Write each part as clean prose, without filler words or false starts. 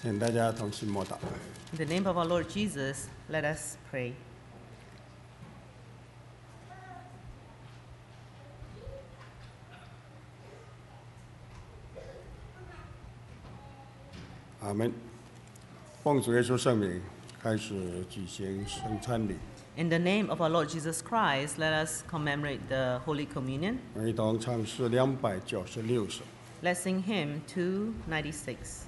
请大家同心默祷。 In the name of our Lord Jesus, let us pray. 阿门。奉主耶稣圣名，开始举行圣餐礼。 In the name of our Lord Jesus Christ, let us commemorate the Holy Communion. 我们一同唱诗296首。 Let's sing hymn 296.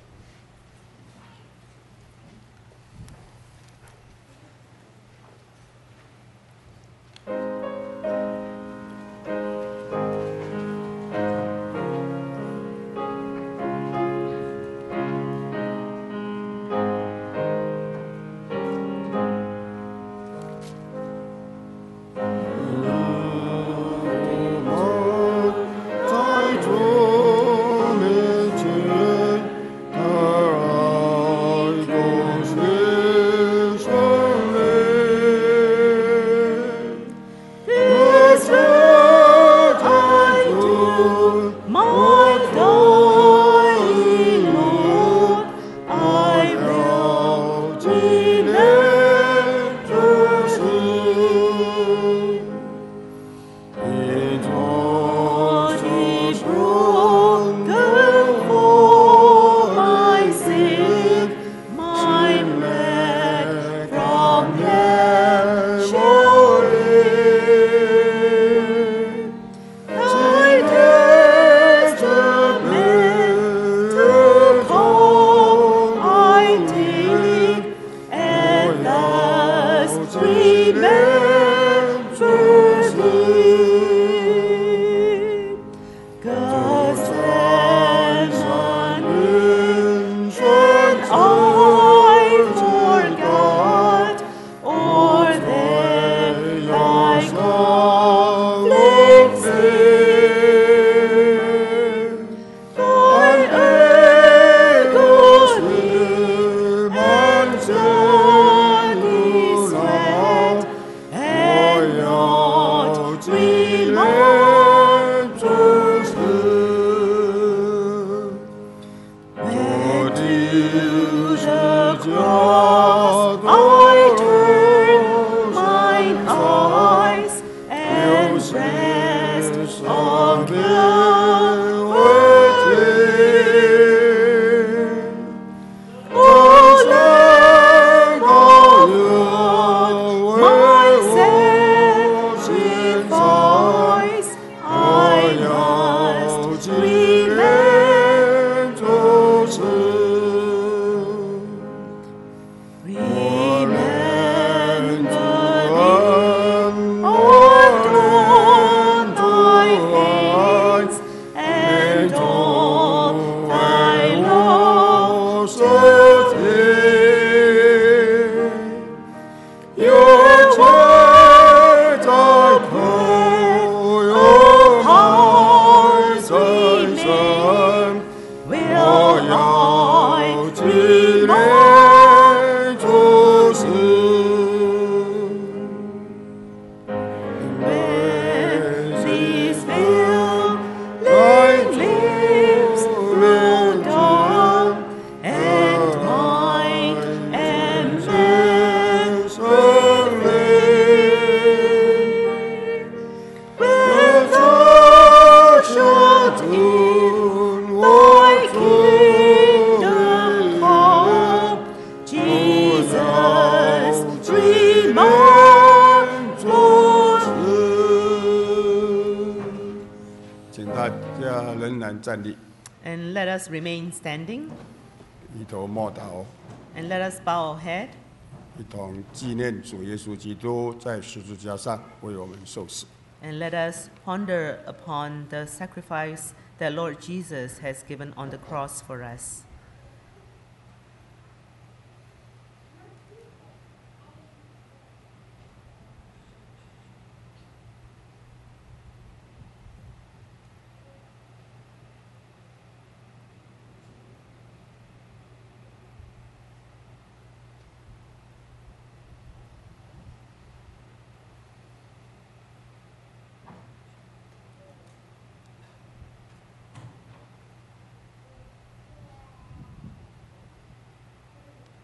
And let us remain standing. 一同默祷， And let us bow our head. 一同纪念主耶稣基督在十字架上为我们受死。 And let us ponder upon the sacrifice that Lord Jesus has given on the cross for us.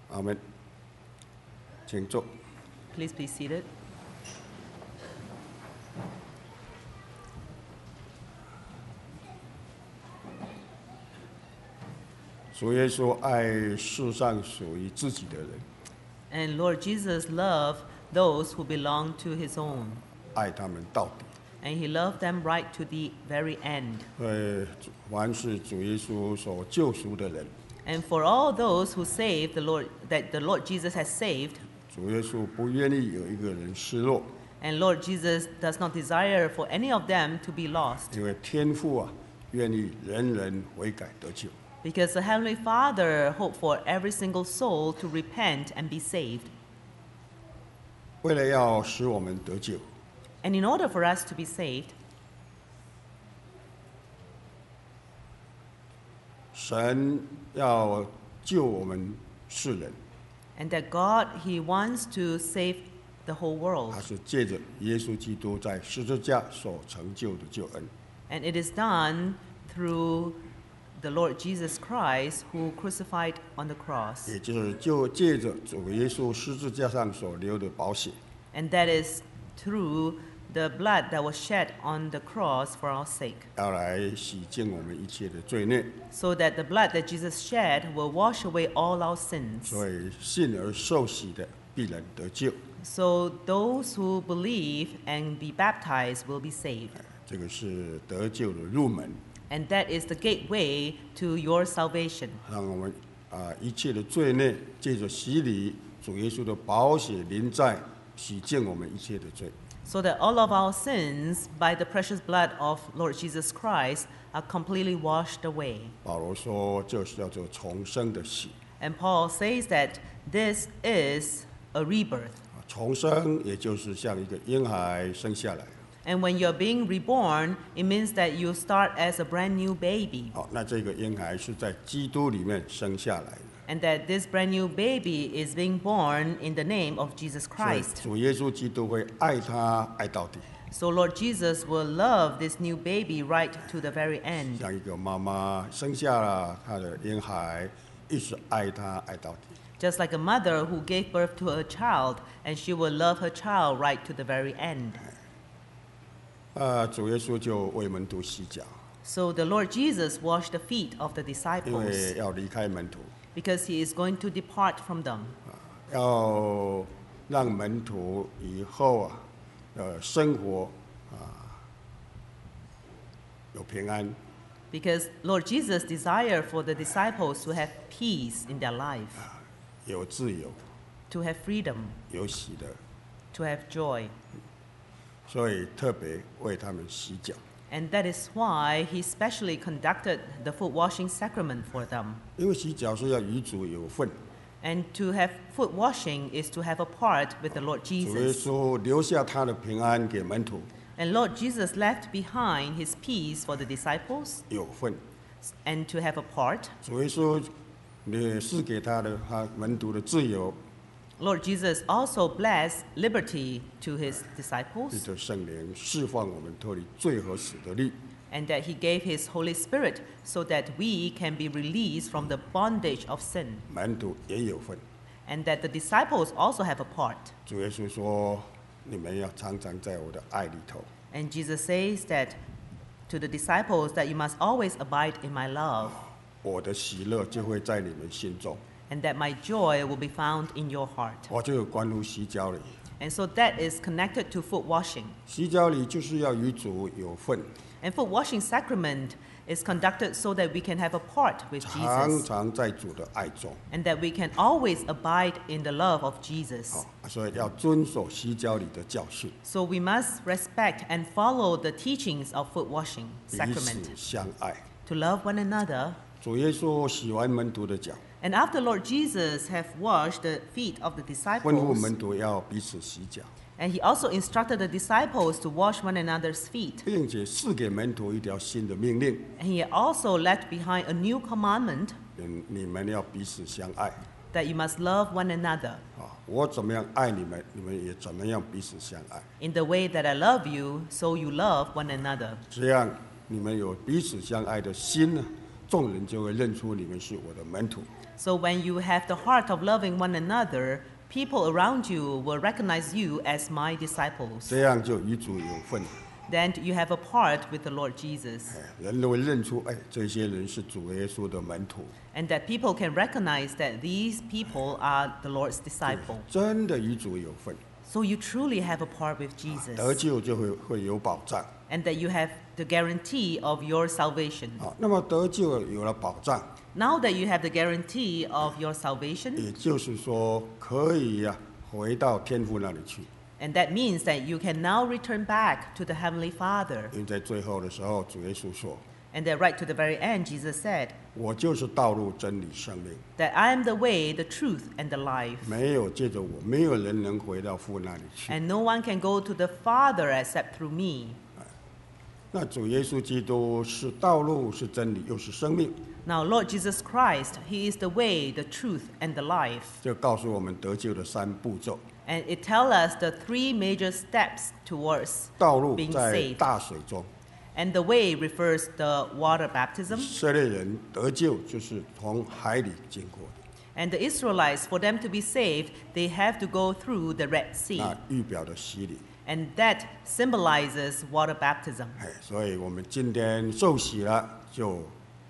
阿们，请坐。 Please be seated. 主耶稣爱世上属于自己的人， And Lord Jesus loved those who belong to his own, 爱他们到底。 and he loved them right to the very end. 凡是主耶稣所救赎的人， And for all those who saved that the Lord Jesus has saved, 主耶稣不愿意有一个人失落， and Lord Jesus does not desire for any of them to be lost, 因为天父愿意人人悔改得救。 because the Heavenly Father hoped for every single soul to repent and be saved. 为了要使我们得救， And in order for us to be saved, 神要救我们世人， and that God, he wants to save the whole world. 他是借着耶稣基督在十字架所成就的救恩。 And it is done through the Lord Jesus Christ who crucified on the cross. 也就是借着主耶稣十字架上所流的宝血， And that is through the blood that was shed on the cross for our sake. 要来洗净我们一切的罪孽。 So that the blood that Jesus shed will wash away all our sins. 所以信而受洗的必然得救。 So those who believe and be baptized will be saved. 这个是得救的入门， And that is the gateway to your salvation. 让我们一切的罪孽借着洗礼，主耶稣的宝血临在，洗净我们一切的罪。 So that all of our sins, by the precious blood of Lord Jesus Christ, are completely washed away. 保罗说，这是叫做重生的洗。 And Paul says that this is a rebirth. 重生也就是像一个婴孩生下来。 And when you're being reborn, it means that you start as a brand new baby. 好，那这个婴孩是在基督里面生下来的。 And that this brand new baby is being born in the name of Jesus 所以 Christ. 主耶稣基督会爱他爱到底， So Lord Jesus will love this new baby right to the very end. 像一个妈妈生下了她的婴孩，一直爱他爱到底。 Just like a mother who gave birth to a child, and she will love her child right to the very end. 主耶稣就为门徒洗脚， So the Lord Jesus washed the feet of the 因 disciples 为要离开门徒， because he is going to depart from them. 要让门徒以后生活有平安， Because Lord Jesus desired for the disciples to have peace in their life, 有自由， to have freedom, 有喜乐， to have joy. 所以特别为他们洗脚。 And that is why he specially conducted the foot washing sacrament for them. 因为洗脚是要与主有份， And to have foot washing is to have a part with the Lord 主耶 Jesus. 稣留下他的平安给门徒， And Lord Jesus left behind his peace for the disciples 有份。 and to have a part. 主耶稣也是给他门徒的自由， Lord Jesus also blessed liberty to his 借 disciples, 着圣灵释放我们脱离罪和死的力。 and that he gave his Holy Spirit so that we can be released from the bondage of sin, 门徒也有份。 and that the disciples also have a part. 主耶稣说：“你们要常常在我的爱里头。 And Jesus says that to the disciples that you must always abide in my love, 我的喜乐就会在你们心中。 and that my joy will be found in your heart. 我就有关乎洗脚礼， And so that is connected to foot washing. 洗脚礼就是要与主有份， And foot washing sacrament is conducted so that we can have a part with 常 Jesus, 常在主的爱中。 and that we can always abide in the love of Jesus. 所以要遵守洗脚礼的教训， So we must respect and follow the teachings of foot washing 彼 sacrament, 此相爱。 to love one another. 主耶稣洗完门徒的脚， And after Lord Jesus have washed the feet of the 吩咐 disciples, 门徒要彼此洗脚， and he also instructed the disciples to wash one another's feet. 并且赐给门徒一条新的命令： And he also left behind a new commandment 你们要彼此相爱。 that you must love one another. 我怎么样爱你们，你们也怎么样彼此相爱。 In the way that I love you, so you love one another. 这样，你们有彼此相爱的心呢， 众人就会认出你们是我的门徒。 So when you have the heart of loving one another, people around you will recognize you as my disciples. 这样就与主有份， Then you have a part with the Lord Jesus. 人都会认出，这些人是主耶稣的门徒， And that people can recognize that these people are the Lord's disciple. 真的与主有份， So you truly have a part with 得 Jesus. 救就会有保障。 And that you have the guarantee of your salvation. 那么得救有了保障， Now that you have the guarantee of your salvation, 也就是说可以回到天父那里去。 and that means that you can now return back to the Heavenly Father. 因为在最后的时候，主耶稣说 And that right to the very end, Jesus said,：“ 我就是道路、真理、生命， that I am the way, the truth, and the life. 没有借着我，没有人能回到父那里去。” And no one can go to the Father except through me. 那主耶稣基督是道路，是真理，又是生命， Now, Lord Jesus Christ, He is the way, the truth, and the life. 这告诉我们得救的3步骤。 And it tells us the 3 major steps towards 道路 being 在 saved. 大水中， And the way refers the water baptism. 以色列人得救就是从海里经过的， And the Israelites, for them to be saved, they have to go through the Red Sea. 那预表的洗礼。 And that symbolizes water baptism. 所以我们今天受洗了，就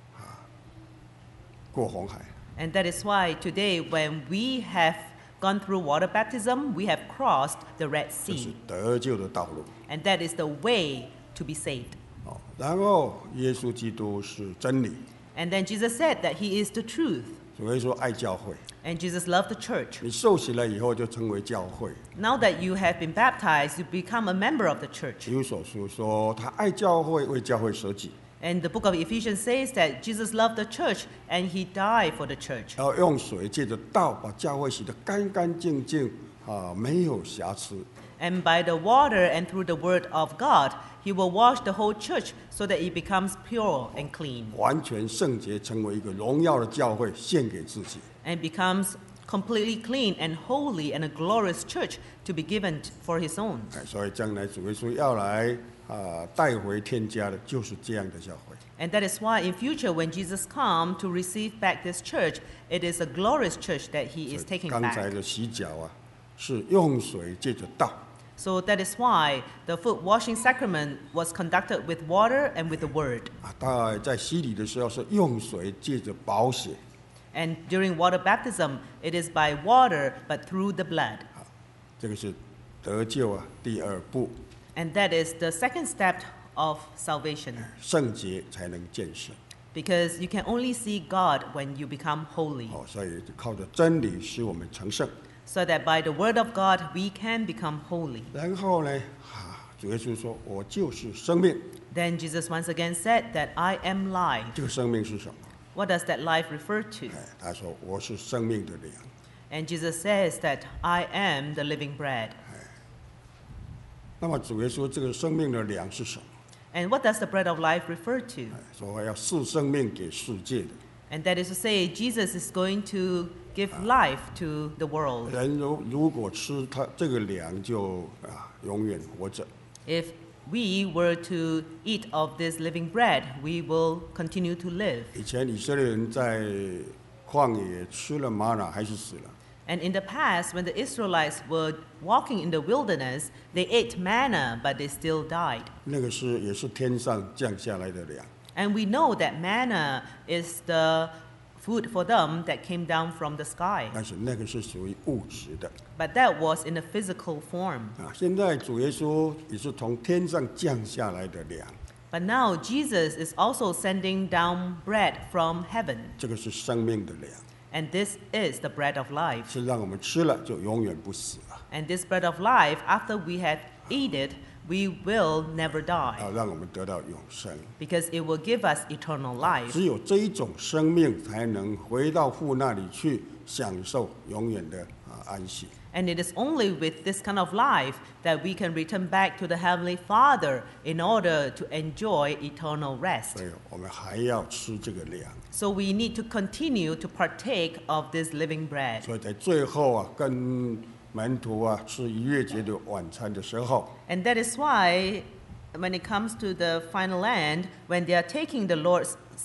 过红海。 And that is why today, when we have gone through water baptism, we have crossed the Red 这是 Sea. 得救的道路。 And that is the way to be saved. 然后耶稣基督是真理， And then Jesus said that He is the truth. 所以说爱教会。 And Jesus loved the church. 你受洗了以后就成为教会。 Now that you have been baptized, you become a member of the church. 以弗所书说他爱教会，为教会舍己， And the book of Ephesians says that Jesus loved the church and He died for the church. 然后用水借着道把教会洗得干干净净，没有瑕疵。 And by the water and through the word of God, He will wash the whole church so that it becomes pure and clean 完全圣洁，成为一个荣耀的教会，献给自己。 and becomes completely clean and holy and a glorious church to be given for His own. 所以将来主耶稣要来带回天家的，就是这样的教会。 And that is why in future when Jesus comes to receive back this church, it is a glorious church that He is taking 刚才 back. 的洗脚是用水借着道， So that is why the foot washing sacrament was conducted with water and with the word. 他在洗礼的时候是用水借着宝血。 And during water baptism, it is by water but through the blood. 这个是得救第2步， And that is the second step of salvation. 圣洁才能见神。 Because you can only see God when you become holy. 所以靠着真理使我们成圣。 So that by the word of God, we can become holy. 然后呢，主耶稣说：“我就是生命。 Then Jesus once again said that I am life. ” 这个生命是什么？ What does that life refer to? 他说：“我是生命的粮。 And Jesus says that I am the living bread. ” 那么主耶稣这个生命的粮是什么？ And what does the bread of life refer to? 说要赐生命给世界的 And that is to say, Jesus is going to give life to the world. 人如果吃他这个粮就永远活着。 If we were to eat of this living bread, we will continue to live. 以前以色列人在旷野吃了玛瑙还是死了。 And in the past, when the Israelites were walking in the wilderness, they ate manna, but they still died. 那个也是天上降下来的粮。 And we know that manna is the food for them that came down from the sky. 但是那个是属于物质的 But that was in a physical form. 现在主耶稣也是从天上降下来的粮， But now Jesus is also sending down bread from heaven. 这个是生命的粮， And this is the bread of life. 是让我们吃了就永远不死了， And this bread of life, after we have eaten it, we will never die. 让我们得到永生。 Because it will give us eternal life. 只有这一种生命才能回到父那里去享受永远的安息。 And it is only with this kind of life that we can return back to the Heavenly Father in order to enjoy eternal rest. 所以我们还要吃这个粮。 So we need to continue to partake of this living bread. 所以在最后跟门徒吃逾越节的晚餐的时候， And that is why when it comes to the final end, when they are taking the Lord's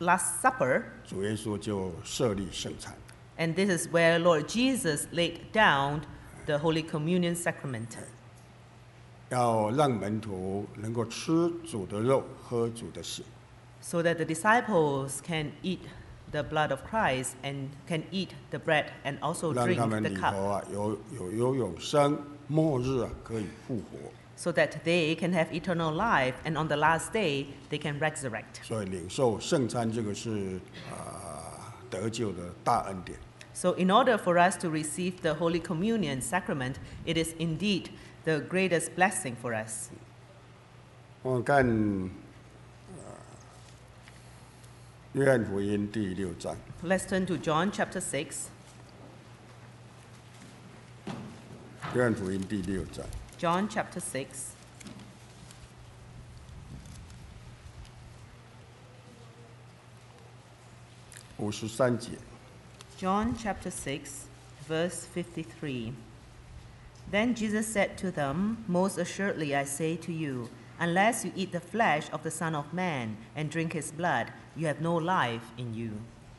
Last Supper, 主耶稣就设立圣餐。 and this is where Lord Jesus laid down the Holy Communion sacrament, 要让门徒能够吃主的肉，喝主的血。 so that the disciples can eat the blood of Christ and can eat the bread and also 让 drink 他们 the 里 cup, 头有永生，末日可以复活。 so that they can have eternal life, and on the last day they can resurrect. 所以领受圣餐这个是得救的大恩典。 So in order for us to receive the Holy Communion sacrament, it is indeed the greatest blessing for us. 我们看约翰福音第6章。 Let's turn to John chapter 6. 约翰福音第6章 John chapter 6. 53节。 John chapter 6, verse 53. Then Jesus said to them, Most assuredly I say to you, unless you eat the flesh of the Son of Man and drink his blood, you have no life in you.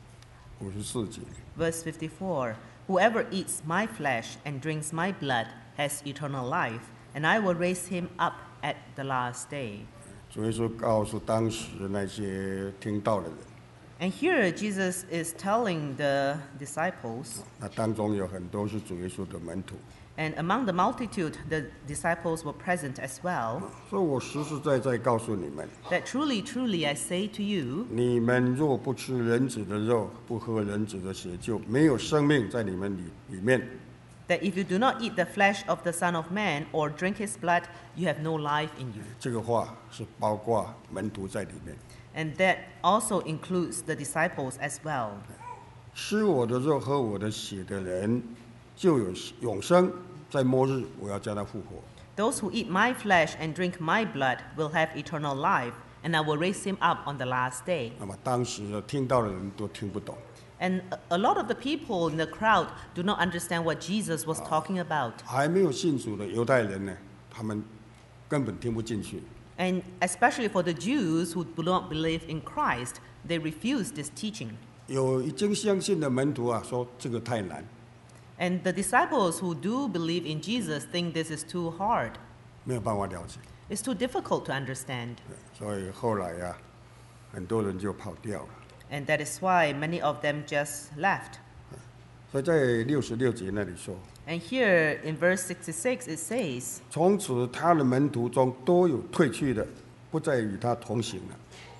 54节。 Verse 54. Whoever eats my flesh and drinks my blood has eternal life, and I will raise him up at the last day. 主耶稣告诉当时那些听到的人， And here Jesus is telling the disciples, 那当中有很多是主耶稣的门徒， and among the multitude, the disciples were present as well, 所以我实实在在告诉你们， that truly, truly I say to you, 你们若不吃人子的肉，不喝人子的血，就没有生命在你们里面。 that if you do not eat the flesh of the Son of Man or drink his blood, you have no life in you. 这个话是包括门徒在里面。 And that also includes the disciples as well. 吃我的肉、喝我的血的人，就有永生，在末日我要叫他复活。 Those who eat my flesh and drink my blood will have eternal life, and I will raise him up on the last day. 那么当时听到的人都听不懂， And a lot of the people in the crowd do not understand what Jesus was talking about. 还没有信主的犹太人呢，他们根本听不进去。 And especially for the Jews who do not believe in Christ, they refuse this teaching. 有已经相信的门徒啊，说这个太难， And the disciples who do believe in Jesus think this is too hard. 没有办法了解， It's too difficult to understand. 所以后来啊，很多人就跑掉了。 And that is why many of them just left. 所以在66节那里说， And here in verse 66 it says, 从此他的门徒中都有退去的，不再与他同行了。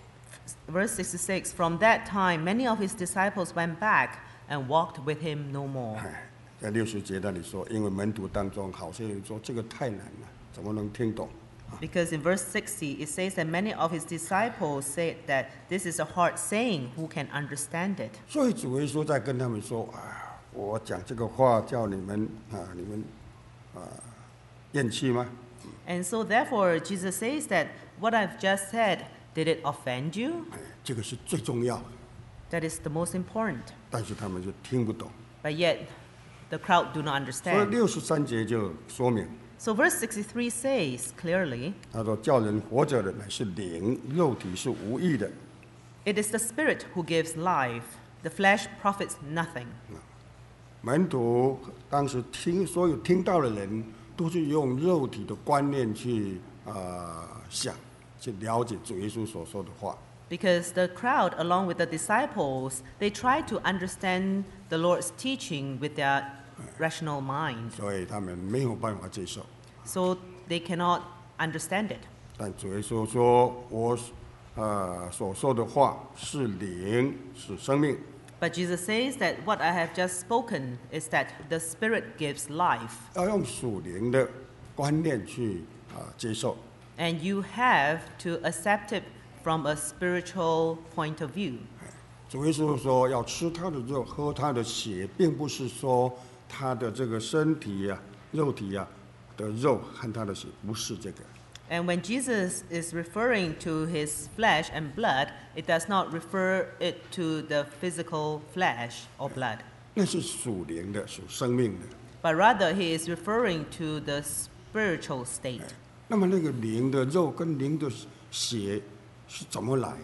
verse 66, from that time many of his disciples went back and walked with him no more. 哎，在60节那里说，因为门徒当中好些人说这个太难了，怎么能听懂？ Because in verse 60 it says that many of his disciples said that this is a hard saying, who can understand it? 所以主耶稣在跟他们说啊，我讲这个话叫你们厌弃吗？ And so therefore Jesus says that what I've just said, did it offend you? 哎，这个是最重要的， That is the most important. 但是他们就听不懂。 But yet the crowd do not 所以 understand. 63节就说明， So verse 63 says clearly, 他说叫人活着的乃是灵，肉体是无益的。 it is the Spirit who gives life. The flesh profits nothing. 门徒当时所有听到的人，都是用肉体的观念去想，去了解主耶稣所说的话。 Because the crowd, along with the disciples, they try to understand the Lord's teaching with their rational mind. 所以他们没有办法接受。 So they cannot understand it. 但主耶稣说：“我所说的话是灵，是生命。 But Jesus says that what I have just spoken is that the Spirit gives life. 要用属灵的观念去接受。 And you have to accept it from a spiritual point of view. 主耶稣说要吃他的肉，喝他的血，并不是说他的这个身体啊、肉体啊的肉和他的血，不是这个。 And when Jesus is referring to his flesh and blood, it does not refer it to the physical flesh or blood, 那是属灵的，属生命的。 but rather he is referring to the spiritual state. 那么那个灵的肉跟灵的血是怎么来呀、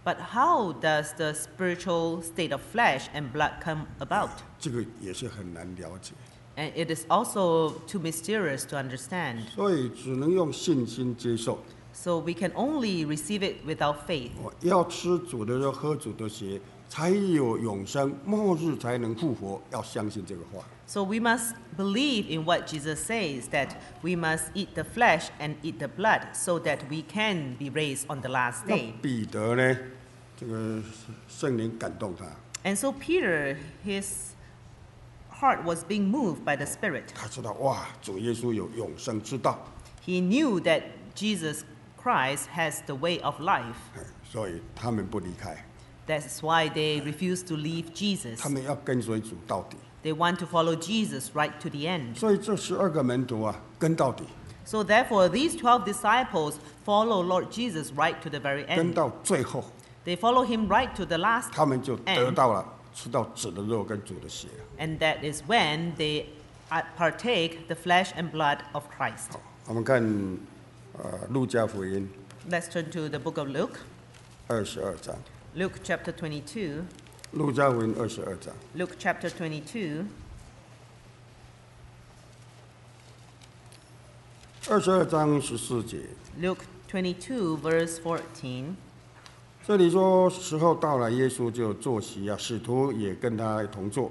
But how does the spiritual state of flesh and blood come about? 这个也是很难了解， And it is also too mysterious to understand. 所以只能用信心接受。 So we can only receive it without faith. 要吃主的肉，喝主的血，才有永生，末日才能复活。要相信这个话。 So we must believe in what Jesus says, that we must eat the flesh and eat the blood so that we can be raised on the last 那 day. 彼得呢？这个圣灵感动他， And so Peter, his heart was being moved by the Spirit. 他知道哇，主耶稣有永生之道， He knew that Jesus Christ has the way of life. 所以他们不离开， That's why they refuse to leave Jesus. 他们要跟随主到底。 They want to follow Jesus right to the end. 所以这12个门徒啊，跟到底， So therefore, these 12 disciples follow Lord Jesus right to the very 跟 end. 到最后， They follow him right to the last 他们就得 end. 到了吃到主的肉跟主的血。 And that is when they partake the flesh and blood of Christ. 我们看路加福音 Let's turn to the book of Luke. 22章， Luke chapter 22. 路加福音22章。 Luke chapter 22. 22章14节， Luke 22, verse 14. 这里说时候到了，耶稣就坐席啊，使徒也跟他同坐。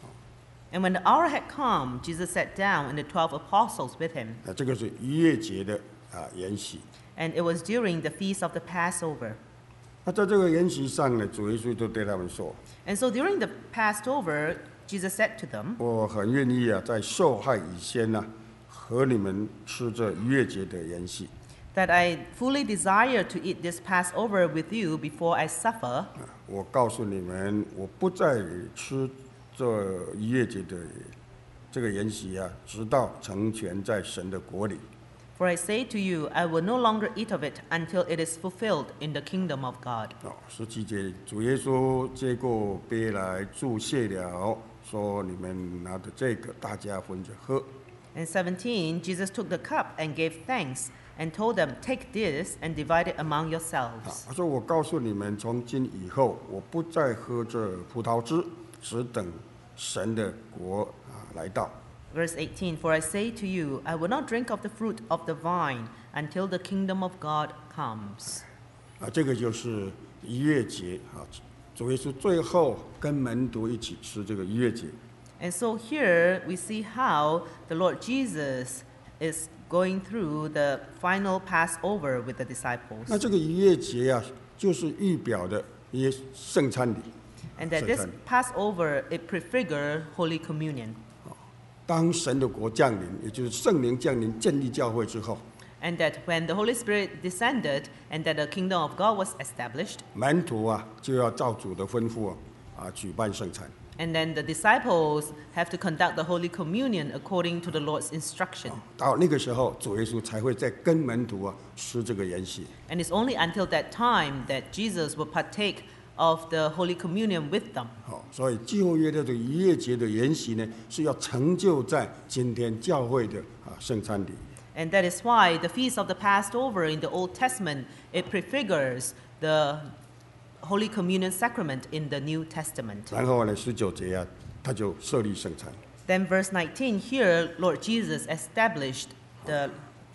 And when the hour had come, Jesus sat down and the 12 apostles with him. 这个是逾越节的筵席。 And it was during the feast of the Passover. 那在这个筵席上呢，主耶稣就对他们说 And so during the Passover, Jesus said to them,：“ 我很愿意啊，在受害以前呢、和你们吃这逾越节的筵席。 that I fully desire to eat this Passover with you before I suffer. 我告诉你们，我不再吃这逾越节的这个筵席啊，直到成全在神的国里。” For I say to you, I will no longer eat of it until it is fulfilled in the kingdom of God. 17节，主耶稣接过杯来祝谢了，说：“你们拿着这个，大家分着喝。 In 17, Jesus took the cup and gave thanks and told them, Take this and divide it among yourselves. 他说：“我告诉你们，从今以后，我不再喝这葡萄汁，只等神的国来到。” Verse 18, For I say to you, I will not drink of the fruit of the vine until the kingdom of God comes. 这个就是逾越节啊，主耶稣最后跟门徒一起吃这个逾越节。 And so here we see how the Lord Jesus is going through the final Passover with the 那 disciples. 这个逾越节啊，就是预表的一些圣餐礼。 And that this Passover, it prefigured Holy Communion. 当神的国降临，也就是圣灵降临建立教会之后， And that when the Holy Spirit descended and that the kingdom of God was established, 门徒啊就要照主的吩咐举办圣餐。 and then the disciples have to conduct the Holy Communion according to the Lord's instruction. 到那个时候，主耶稣才会再跟门徒吃这个筵席。 And it's only until that time that Jesus will partake of the Holy Communion with them. 所以旧约的这个逾越节的筵席呢，是要成就在今天教会的圣餐礼。 And that is why the feast of the Passover in the Old Testament, it prefigures the Holy Communion sacrament in the New Testament. 然后呢，19节啊，他就设立圣餐。 Then verse 19, here Lord Jesus established the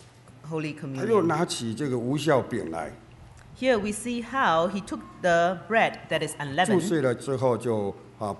Holy 他又 Communion. 拿起这个无酵饼来， Here we see how he took the bread that is 注 unleavened, 碎了之后就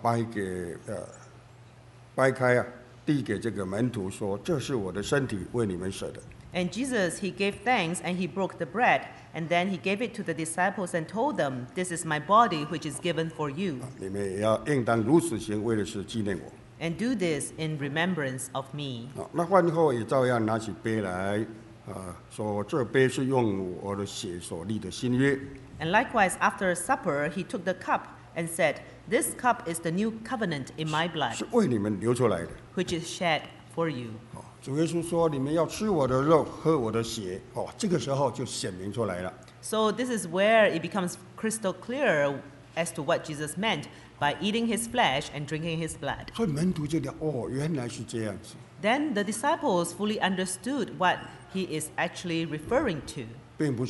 掰开啊，递给这个门徒说：“这是我的身体，为你们舍的。” and Jesus, he gave thanks and he broke the bread, and then he gave it to the disciples and told them, This is my body which is given for you, 你们也要应当如此行，为的是纪念我。 and do this in remembrance of me. 那饭后也照样拿起杯来，说：“这杯是用我的血所立的新约。” And likewise, after supper, he took the cup and said, This cup is the new covenant in my blood, 是为你们流出来的。 which is shed for you. 主耶稣说：“你们要吃我的肉，喝我的血。”这个时候就显明出来了。 So this is where it becomes crystal clear as to what Jesus meant by eating his flesh and drinking his blood. 所以门徒就聊：“原来是这样子。 Then the disciples fully understood what he is actually referring to. ”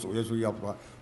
并不是说主耶稣要把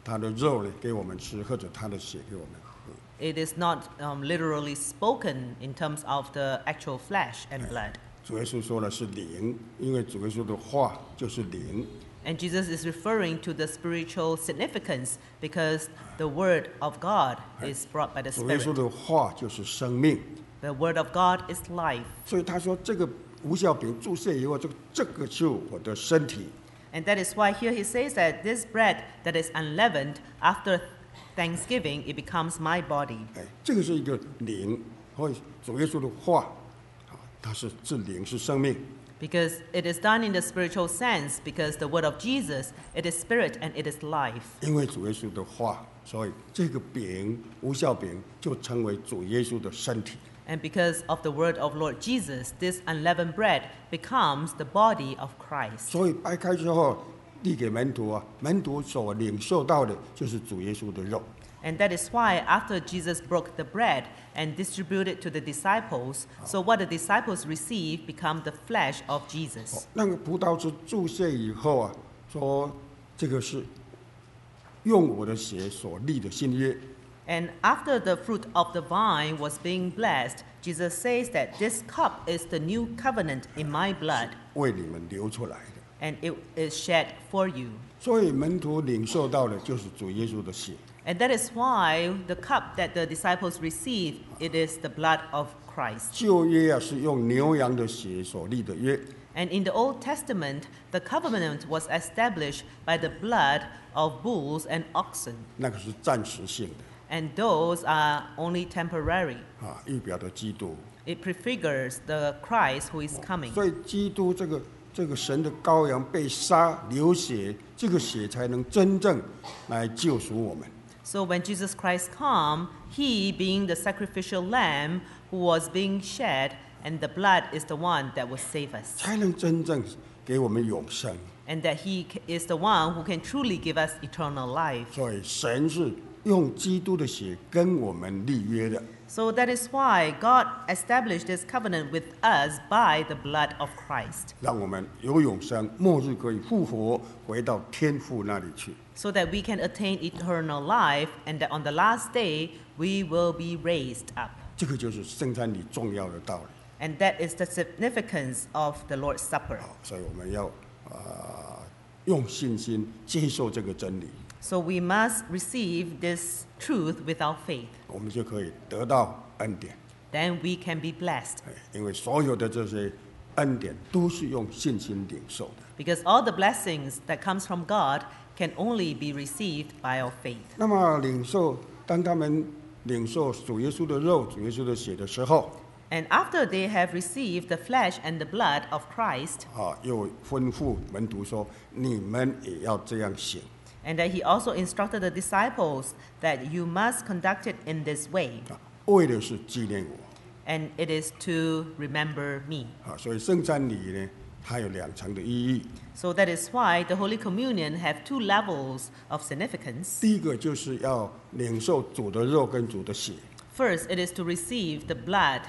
他的肉呢给我们吃，或者他的血给我们喝。 It is not literally spoken in terms of the actual flesh and blood. 主耶稣说的是灵，因为主耶稣的话就是灵。 And Jesus is referring to the spiritual significance because the word of God is brought by the 主耶稣 Spirit. 的话就是生命， The word of God is life. 所以他说这个无酵饼注射以后，这个是我的身体。 And that is why here he says that this bread that is unleavened, after Thanksgiving, it becomes my body. 哎，这个是一个灵，或主耶稣的话，它是灵，是生命。 Because it is done in the spiritual sense, because the word of Jesus, it is spirit and it is life. 因为主耶稣的话，所以这个饼无酵饼就成为主耶稣的身体。 And because of the word of Lord Jesus, this unleavened bread becomes the body of Christ. 所以掰开之后递给门徒啊，门徒所领受到的就是主耶稣的肉。 And that is why after Jesus broke the bread and distributed to the disciples, so what the disciples receive become the flesh of Jesus. 那个葡萄汁注射以后啊，说这个是用我的血所立的新约。 And after the fruit of the vine was being blessed, Jesus says that this cup is the new covenant in my blood, 为你们流出来的。 and it is shed for you. 所以门徒领受到的就是主耶稣的血。 And that is why the cup that the disciples receive, it is the blood of Christ. 旧约啊是用牛羊的血所立的约， And in the Old Testament, the covenant was established by the blood of bulls and oxen. 那个是暂时性的 And those are only temporary. 啊，预表的基督。 It prefigures the Christ who is coming. 所以基督这个神的羔羊被杀流血，这个血才能真正来救赎我们。 So when Jesus Christ come, he being the sacrificial lamb who was being shed, and the blood is the one that will save us. 才能真正给我们永生。 And that he is the one who can truly give us eternal life. 所以神是用基督的血跟我们立约的。 So that is why God established this covenant with us by the blood of Christ, 让我们有永生，末日可以复活，回到天父那里去。 so that we can attain eternal life, and that on the last day we will be raised up. 这个就是圣餐礼重要的道理。 And that is the significance of the Lord's Supper. 好，所以我们要用信心接受这个真理， So we must receive this truth without faith. 我们就可以得到恩典。 Then we can be blessed. 哎，因为所有的这些恩典都是用信心领受的。 Because all the blessings that comes from God can only be received by our faith. 那么当他们领受主耶稣的肉、主耶稣的血的时候， And after they have received the flesh and the blood of Christ, 又吩咐门徒说：“你们也要这样行。 and that he also instructed the disciples that you must conduct it in this way, 为的是纪念我。 and it is to remember me. 所以圣餐礼呢，它有两层的意义。 So that is why the Holy Communion have two levels of significance. 第一个就是要领受主的肉跟主的血， First, it is to receive the blood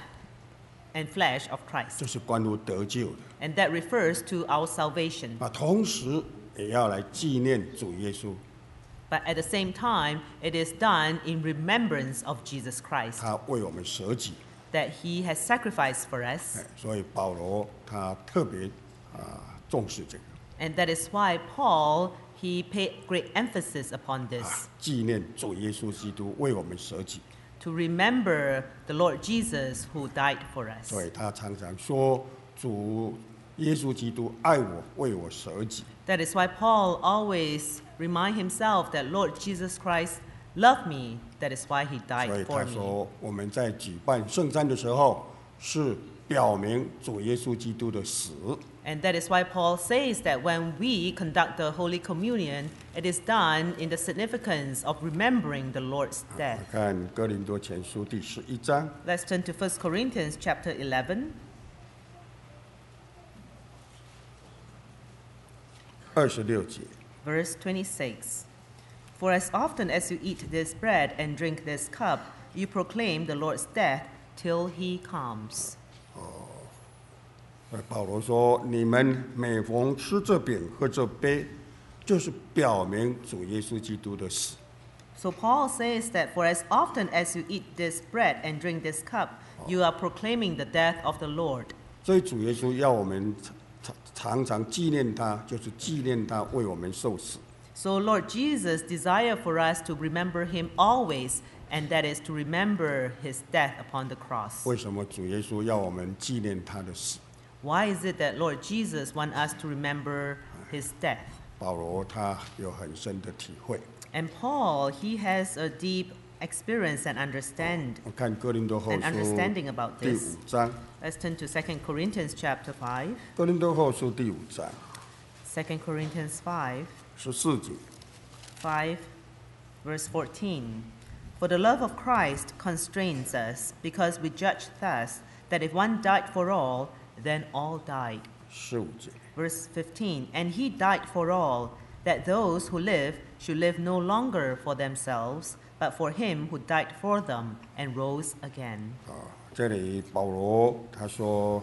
and flesh of Christ, 这是关乎得救的。 and that refers to our salvation. 同时也要来纪念主耶稣， But at the same time, it is done in remembrance of Jesus Christ, 他为我们舍己。 that he has sacrificed for us. 所以保罗他特别重视这个 And that is why Paul, he paid great emphasis upon this, 纪念主耶稣基督为我们舍己。 to remember the Lord Jesus who died for us. 所以他常常说主耶稣基督爱我，为我舍己。 That is why Paul always remind himself that Lord Jesus Christ loved me. That is why he 所 died 以 for 他 me. 说我们在举办圣餐的时候，是表明主耶稣基督的死。 And that is why Paul says that when we conduct the Holy Communion, it is done in the significance of remembering the Lord's 我 death. 看哥林多前书第11章 Let's turn to 1 Corinthians chapter 11, 26节。 verse 26. For as often as you eat this bread and drink this cup, you proclaim the Lord's death till he comes. 保罗说：“你们每逢吃这饼喝这杯， 就是表明主耶稣基督的死。 So Paul says that for as often as you eat this bread and drink this cup, you are proclaiming the death of the Lord. 所以主耶稣要我们常常纪念他，就是纪念他为我们受死。 So Lord Jesus desire for us to remember him always, and that is to remember his death upon the cross. 为什么主耶稣要我们纪念他的死？ Why is it that Lord Jesus want us to remember his death? 保罗他有很深的体会。 And Paul, he has a deep experience and understanding 我看哥林多后书 about 第 this. 5章， Let's turn to 2 Corinthians chapter 5. 哥林多后书第5章 2 Corinthians 5, 14节。 5, verse 14. For the love of Christ constrains us, because we judge thus, that if one died for all, then all died. 15节， Verse 15. And he died for all, that those who live should live no longer for themselves, but for him who died for them and rose again. 这里保罗他说，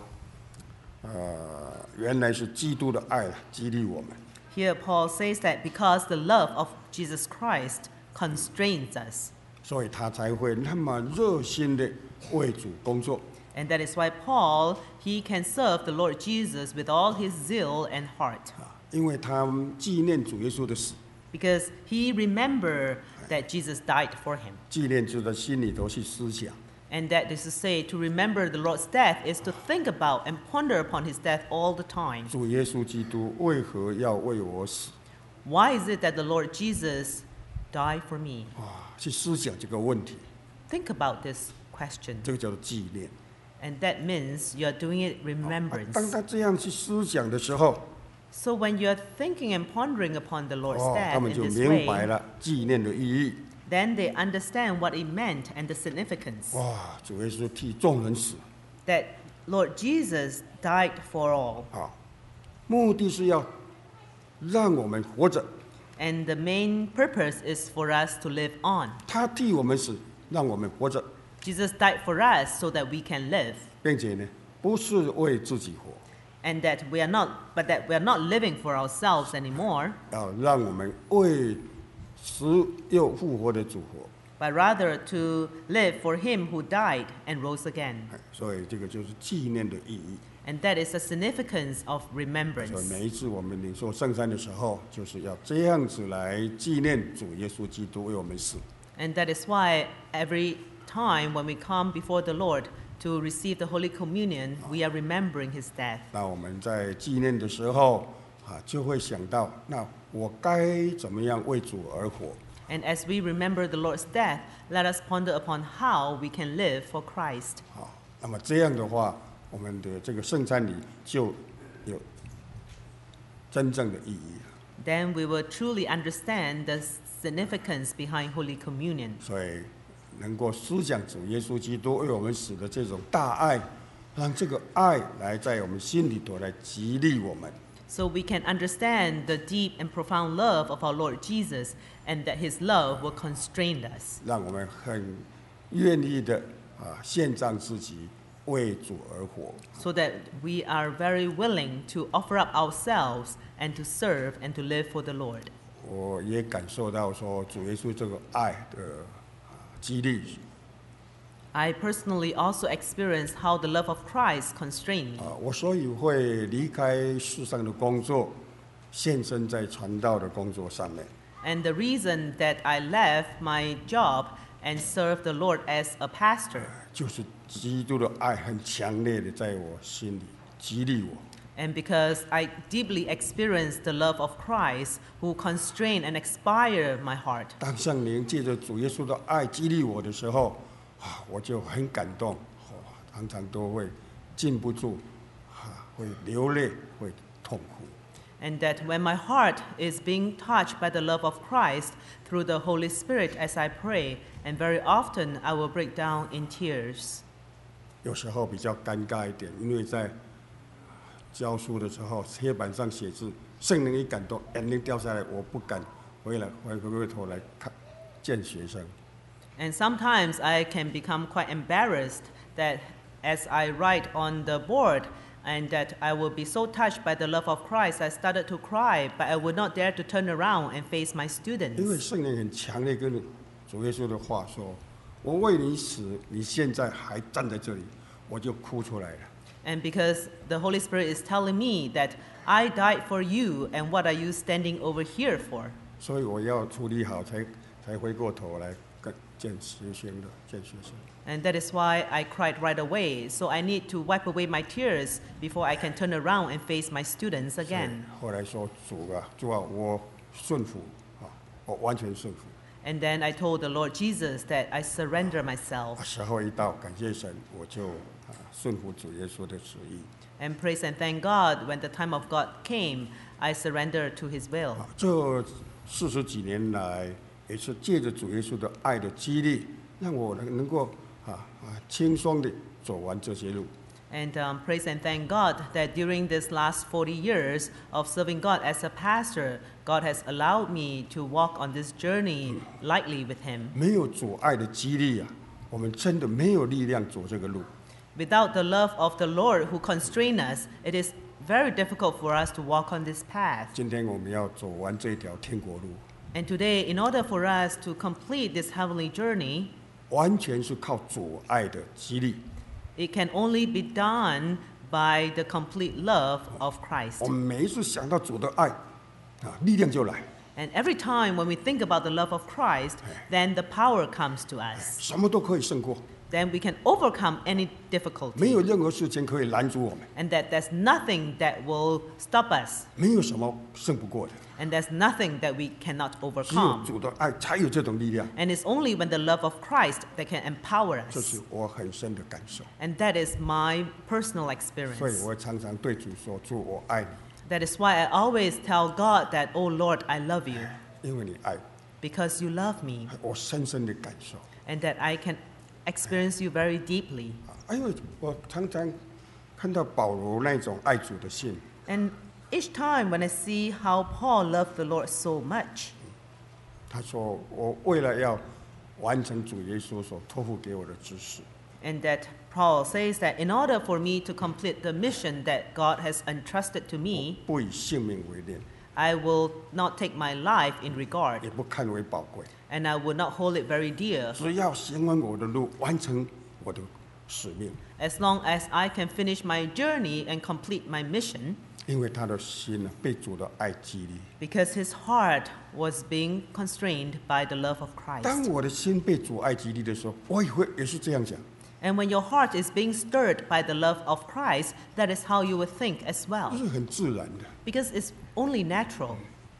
原来是基督的爱激励我们， Here Paul says that because the love of Jesus Christ constrains us, 所以他才会那么热心的为主工作。 and that is why Paul, he can serve the Lord Jesus with all his zeal and heart, 因为他纪念主耶稣的死， because he remembered that Jesus died for him. 纪念就在心里头去思想， And that is to say, to remember the Lord's death is to think about and ponder upon his death all the time. 主耶稣基督为何要为我死？ Why is it that the Lord Jesus died for me? 去思想这个问题， Think about this question. 这个叫做纪念。 And that means you're doing it 当 remembrance. 他这样去思想的时候， So when you're thinking and pondering upon the Lord's 他 death 们 in 就 this 明白 way, 了纪念的意义。 then they understand what it meant and the significance. 主耶稣替众人死， That Lord Jesus died for all. 目的是要让我们活着。 And the main purpose is for us to live on. 他替我们死，让我们活着， Jesus died for us so that we can live. 并且呢，不是为自己活， And that we are not, but that we are not living for ourselves anymore, 要让我们为死又复活的主活。 but rather to live for him who died and rose again. 所以这个就是纪念的意义。 And that is the significance of 所以 remembrance. 每一次我们领受圣餐的时候，就是要这样子来纪念主耶稣基督为我们死。 And that is why every time when we come before the Lord to receive the Holy Communion, we are remembering his death. 那我们在纪念的时候，就会想到，那我该怎么样为主而活？ And as we remember the Lord's death, let us ponder upon how we can live for Christ. 那么这样的话，我们的这个圣餐礼就有真正的意义了。 Then we will truly understand the significance behind Holy Communion. 所以能够思想主耶稣基督为我们死的这种大爱，让这个爱来在我们心里头来激励我们。 So we can understand the deep and profound love of our Lord Jesus, and that his love will constrain us. 让我们很愿意的献上自己，为主而活。 So that we are very willing to offer up ourselves and to serve and to live for the Lord. 我也感受到说主耶稣这个爱的激励。 I personally also experienced how the love of Christ constrained me. 我所以会离开世上的工作，献身在传道的工作上面。 And the reason that I left my job and served the Lord as a pastor, 就是基督的爱很强烈的在我心里激励我。 and because I deeply experienced the love of Christ who constrain and inspire my heart. 当圣灵借着主耶稣的爱激励我的时候，我就很感动，常常都会禁不住，会流泪，会痛苦。 And that when my heart is being touched by the love of Christ through the Holy Spirit as I pray, and very often I will break down in tears. 有时候比较尴尬一点，因为在教书的时候，黑板上写字，圣灵一感动，眼泪掉下来，我不敢回头来看见学生。 And sometimes I can become quite embarrassed that as I write on the board and that I will be so touched by the love of Christ, I started to cry, but I would not dare to turn around and face my 因为 students. 圣灵很强烈跟主耶稣的话说：“我为你死，你现在还站在这里，我就哭出来了。” And because the Holy Spirit is telling me that I died for you, and what are you standing over here for? 所以我要处理好，才回过头来见学生。 And that is why I cried right away. So I need to wipe away my tears before I can turn around and face my students 所以 again. 后来说主啊，我顺服啊，我完全顺服。 And then I told the Lord Jesus that I surrender myself. 时候一到，感谢神，我就顺服主耶稣的旨意。 And praise and thank God, when the time of God came, I surrendered to His will. 这40几年来，也是借着主耶稣的爱的激励，让我能够轻松地走完这些路。 And praise and thank God that during this last 40 years of serving God as a pastor, God has allowed me to walk on this journey lightly with Him. 没有主爱的激励啊，我们真的没有力量走这个路。 Without the love of the Lord who constrain us, it is very difficult for us to walk on this path. 今天我们要走完这条天国路， And today, in order for us to complete this heavenly journey, 完全是靠主爱的激励。 it can only be done by the complete love of Christ. 我们每一次想到主的爱，力量就来， And every time when we think about the love of Christ, then the power comes to us. 什么都可以胜过， Then we can overcome any 没 difficulty. 有任何事情可以拦阻我们， And that there's nothing that will stop us. 没有什么胜不过的， And there's nothing that we cannot 只有 overcome. 主的爱才有这种力量。 And it's only when the love of Christ that can empower 这 us. 是我很深的感受， And that is my personal 所以 experience. 我常常对主说：“主，我爱你， That is why I always tell God that, oh Lord, I love you 因为你爱我， because you love me 我深深的感受。 and that I can experience you very deeply. 因为我常常看到保羅那種愛主的心， And each time when I see how Paul loved the Lord so much, 他說：“我為了要完成主耶穌所托付給我的指示， and that Paul says that in order for me to complete the mission that God has entrusted to me, 不以性命為念， I will not take my life in regard, 也不看為寶貴， and I will not hold it very dear, 只要行完我的路，完成我的使命。 as long as I can finish my journey and complete my mission, 因為他的心呢被主的愛激勵。 because his heart was being constrained by the love of 當 Christ. 我的心被主愛激勵的時候，我也是這樣講。 And when your heart is being stirred by the love of Christ, that is how you would think as 這 well, 是很自然的。 because it's only natural.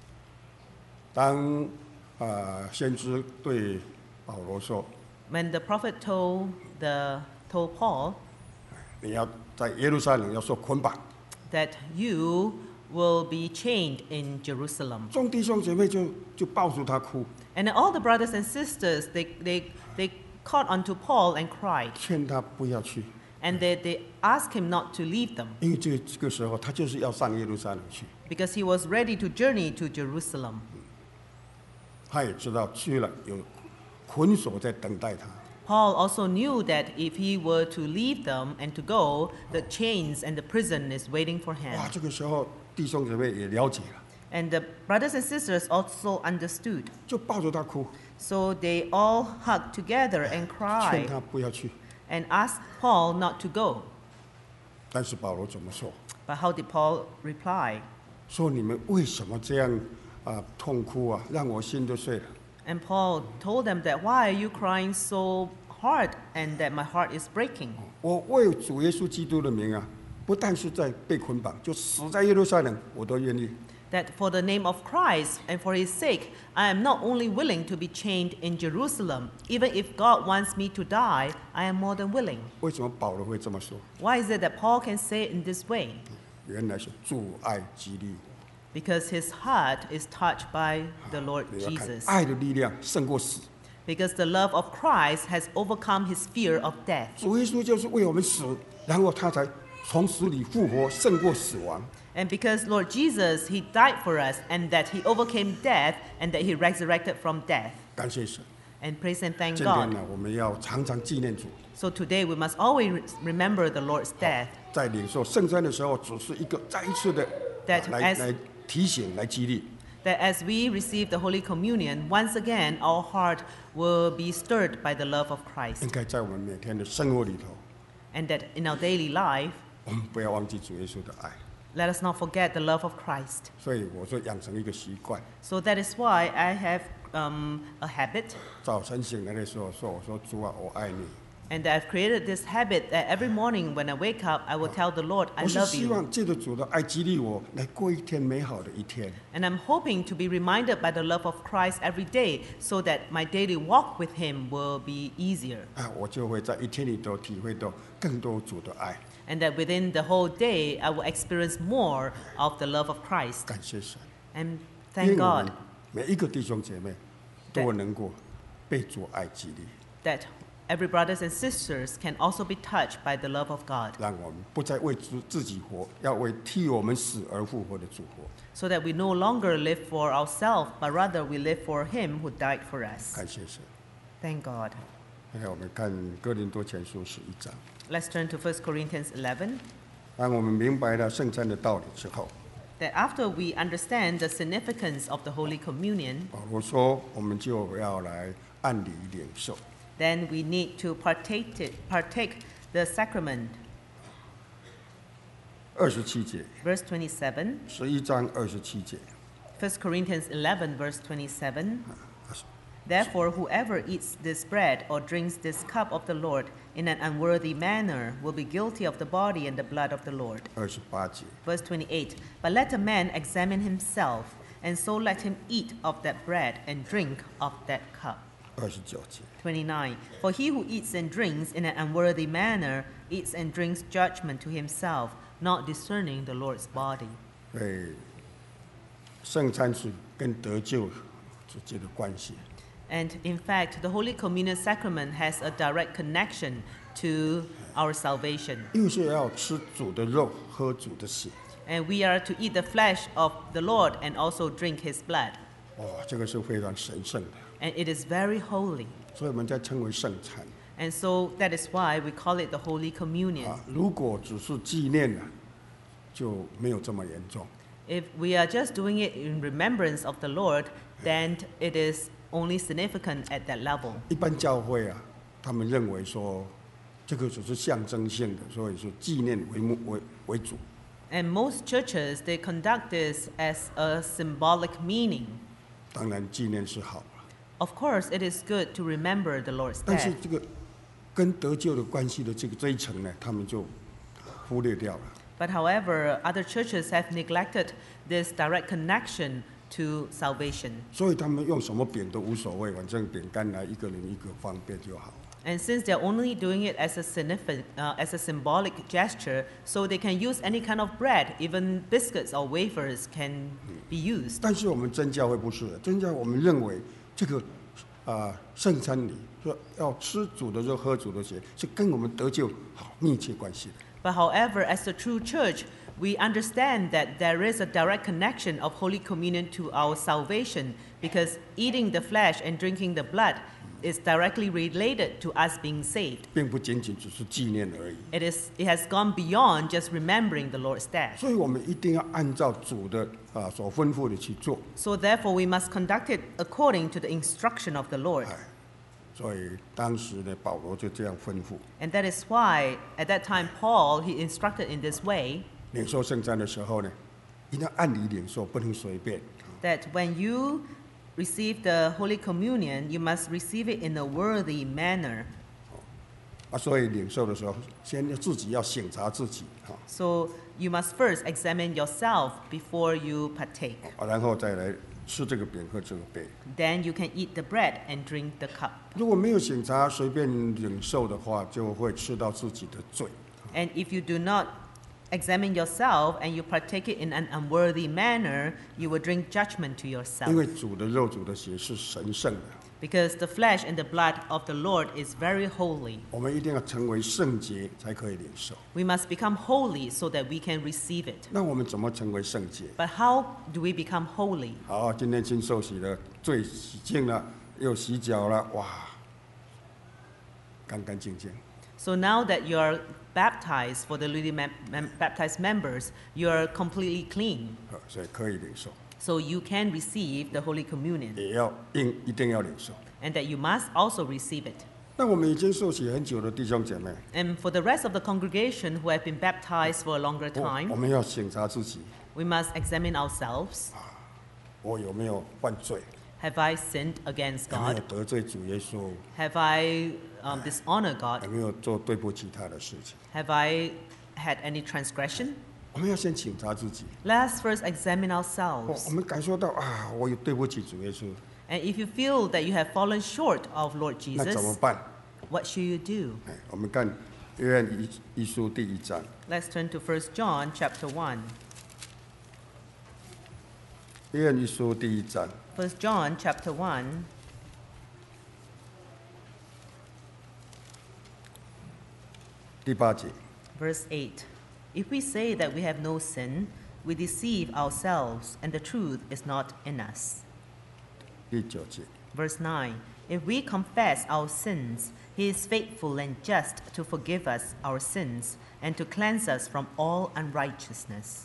當先知對保羅說 When the prophet told Paul 你要在耶路撒冷要受捆綁， that you will be chained in Jerusalem. 眾弟兄姐妹就抱住他哭， And all the brothers and sisters, they caught onto Paul and cried. 勸他不要去， And they asked him not to leave them 因為這個時候他就是要上耶路撒冷去， because he was ready to journey to Jerusalem. 他也知道去了有捆鎖在等待他， Paul also knew that if he were to leave them and to go, the chains and the prison is waiting for him. 哇，这个时候弟兄姐妹也了解了， And the brothers and sisters also understood. 就抱着他哭， So they all hugged together and 勸 cried 他不要去。 and asked Paul not to go. 但是保羅怎麼說？ But how did Paul reply? 說你們為什麼這樣痛哭啊？讓我心都碎了。 And Paul told them that, why are you crying so hard and that my heart is breaking? 我為主耶穌基督的名啊，不但是在被捆綁，就死在耶路撒冷，我都願意。 That for the name of Christ and for his sake, I am not only willing to be chained in Jerusalem, even if God wants me to die, I am more than willing. 為什麼保羅會這麼說？ Why is it that Paul can say it in this way? 原來是主愛激勵。 Because his heart is touched by the Lord 你要看 Jesus. 愛的力量勝過死。 Because the love of Christ has overcome his fear of death. 主耶穌就是為我們死，然後他才從死裡復活，勝過死亡。 And because Lord Jesus, he died for us and that he overcame death and that he resurrected from death. 感謝神， and praise and thank 今天 God. 呢，我们要常常纪念主。 So today we must always remember the Lord's death. 在领受圣餐的时候，只是一个再一次的 That 来 as- 来提醒、来激励。 That as we receive the Holy Communion, once again our heart will be stirred by the love of 应 Christ. 该在我们每天的生活里头， And that in our daily life, 我们不要忘记主耶稣的爱。 let us not forget the love of Christ. 所以我说养成一个习惯， So that is why I have a habit, 早晨醒来的时候说：“我说主啊，我爱你。 and I've created this habit that every morning when I wake up, I will tell the Lord, I 我是 love 希 you. 望借着主的爱激励我，来过一天美好的一天。 And I'm hoping to be reminded by the love of Christ every day so that my daily walk with Him will be easier. 啊，我就会在一天里头体会到更多主的爱。 And that within the whole day, I will experience more of the love of Christ. 感谢神， And 因为 thank 我们 God 每一个弟兄姐妹都能够被主爱激励， that every brothers and sisters can also be touched by the love of God, 让我们不再为自己活，要为替我们死而复活的主活。 so that we no longer live for ourselves, but rather we live for Him who died for us. 感谢神。 Thank God. 现在我们看哥林多前书11章， Let's turn to 1 Corinthians 11. 当我们明白了圣餐的道理之后， That after we understand the significance of the Holy Communion, 保罗说我们就要来按理领受。 then we need to partake the sacrament. 27节， Verse 27, 11章27节， 1 Corinthians 11, verse 27. Therefore, whoever eats this bread or drinks this cup of the Lord in an unworthy manner will be guilty of the body and the blood of the Lord. 28节， Verse 28, but let a man examine himself, and so let him eat of that bread and drink of that cup. 29节， 29, for he who eats and drinks in an unworthy manner eats and drinks judgment to himself, not discerning the Lord's body. 所以圣餐是跟得救直接的关系。 And in fact, the Holy Communion sacrament has a direct connection to our salvation. 因为是要吃主的肉，喝主的血。 And we are to eat the flesh of the Lord and also drink his blood. 哇，这个是非常神圣的， And it is very holy. 所以我们才称为圣餐。 And so that is why we call it the Holy Communion. 啊，如果只是纪念呢，就没有这么严重。 If we are just doing it in remembrance of the Lord, then it is only significant at that level. 一般教会啊，他们认为说，这个只是象征性的，所以是纪念为主。 And most churches, they conduct this as a symbolic meaning. 当然，纪念是好了， Of course, it is good to remember the Lord's 但是 death. 这个跟得救的关系的这一层呢，他们就忽略掉了。 But however, other churches have neglected this direct connection to salvation. 所以他们用什么饼都无所谓，反正饼干来一个人一个方便就好。 And since they're only doing it as a symbolic gesture, so they can use any kind of bread, even biscuits or wafers can be used. 但是我们真教会不是的，真教会我们认为这个圣餐礼说要吃主的肉、喝主的血，是跟我们得救好密切关系的。 But however, as the true church, we understand that there is a direct connection of Holy Communion to our salvation because eating the flesh and drinking the blood is directly related to us being saved. 并不仅仅只是纪念而已。 It has gone beyond just remembering the Lord's death. 所以我们一定要按照主的所吩咐的去做。 So therefore, we must conduct it according to the instruction of the Lord. 所以当时呢，保罗就这样吩咐： And that is why, at that time, Paul, he instructed in this way, 领受圣餐的时候呢，一定要按理领受，不能随便。 that when you receive the Holy Communion, you must receive it in a worthy manner. 所以领受的时候，先自己要省察自己 So you must first examine yourself before you partake. 然后再来吃这个饼喝这个杯。 Then you can eat the bread and drink the cup. 如果没有省察，随便领受的话，就会吃到自己的罪。 And if you do not examine yourself and you partake it in an unworthy manner, you will drink judgment to 因 yourself. 为主的肉、主的血是神圣的， Because the flesh and the blood of the Lord is very holy. 我们一定要成为圣洁才可以领受。 We must become holy so that we can receive it. 那我们怎么成为圣洁？ But how do we become holy? 好，今天经受洗了，罪洗净了， 又洗脚了，哇，干干净净。 So now that you are baptized for the newly baptized members, you are completely clean. 所以可以领受， So you can receive the Holy Communion, 一定要领受。 and that you must also receive it. 那我们已经受洗很久的弟兄姐妹， And for the rest of the congregation who have been baptized for a longer 我 time, 们要审查自己， we must examine ourselves. 我有没有犯罪， Have I sinned against 有没有 God? 得罪主耶稣， Have I dishonored God? 有没有做对不起他的事情？ Have I had any transgression? 我们要先审查自己。 Let us first examine 我 ourselves. 们感受到啊，我有对不起主耶稣， And if you feel that you have fallen short of Lord 那怎么 Jesus, 办？ what should you do? 我们看约翰一书第1章， Let's turn to 1 John chapter 1. 约翰一书第1章 1 John chapter 1, 第8节， verse 8. If we say that we have no sin, we deceive ourselves, and the truth is not in us. 第9节， Verse 9. If we confess our sins, he is faithful and just to forgive us our sins and to cleanse us from all unrighteousness.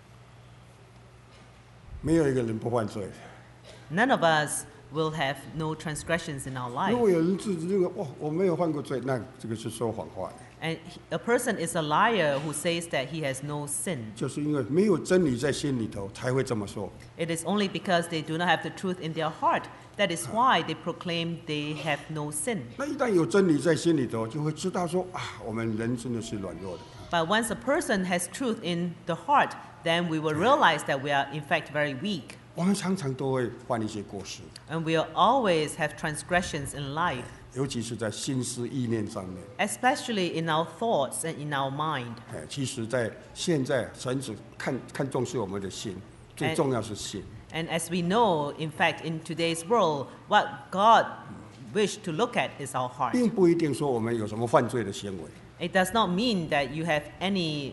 没有一个人不犯罪。 None of us will have no transgressions in our 如果 life. 有人自己认为哦，我没有犯过罪，那这个是说谎话的， And a person is a liar who says that he has no sin. 就是因为没有真理在心里头，才会这么说。 It is only because they do not have the truth in their heart. That is why they proclaim they have no sin. 那一旦有真理在心里头，就会知道说啊，我们人真的是软弱的。 But once a person has truth in the heart, then we will realize that we are in fact very weak. 我们常常都会犯一些过失， And we'll always have transgressions in life, 尤其是在心思意念上面。 especially in our thoughts and in our mind. 其实，在现在神只看重是我们的心，最重要是心。 And as we know, in fact, in today's world, what God wished to look at is our heart. 并不一定说我们有什么犯罪的行为， It does not mean that you have any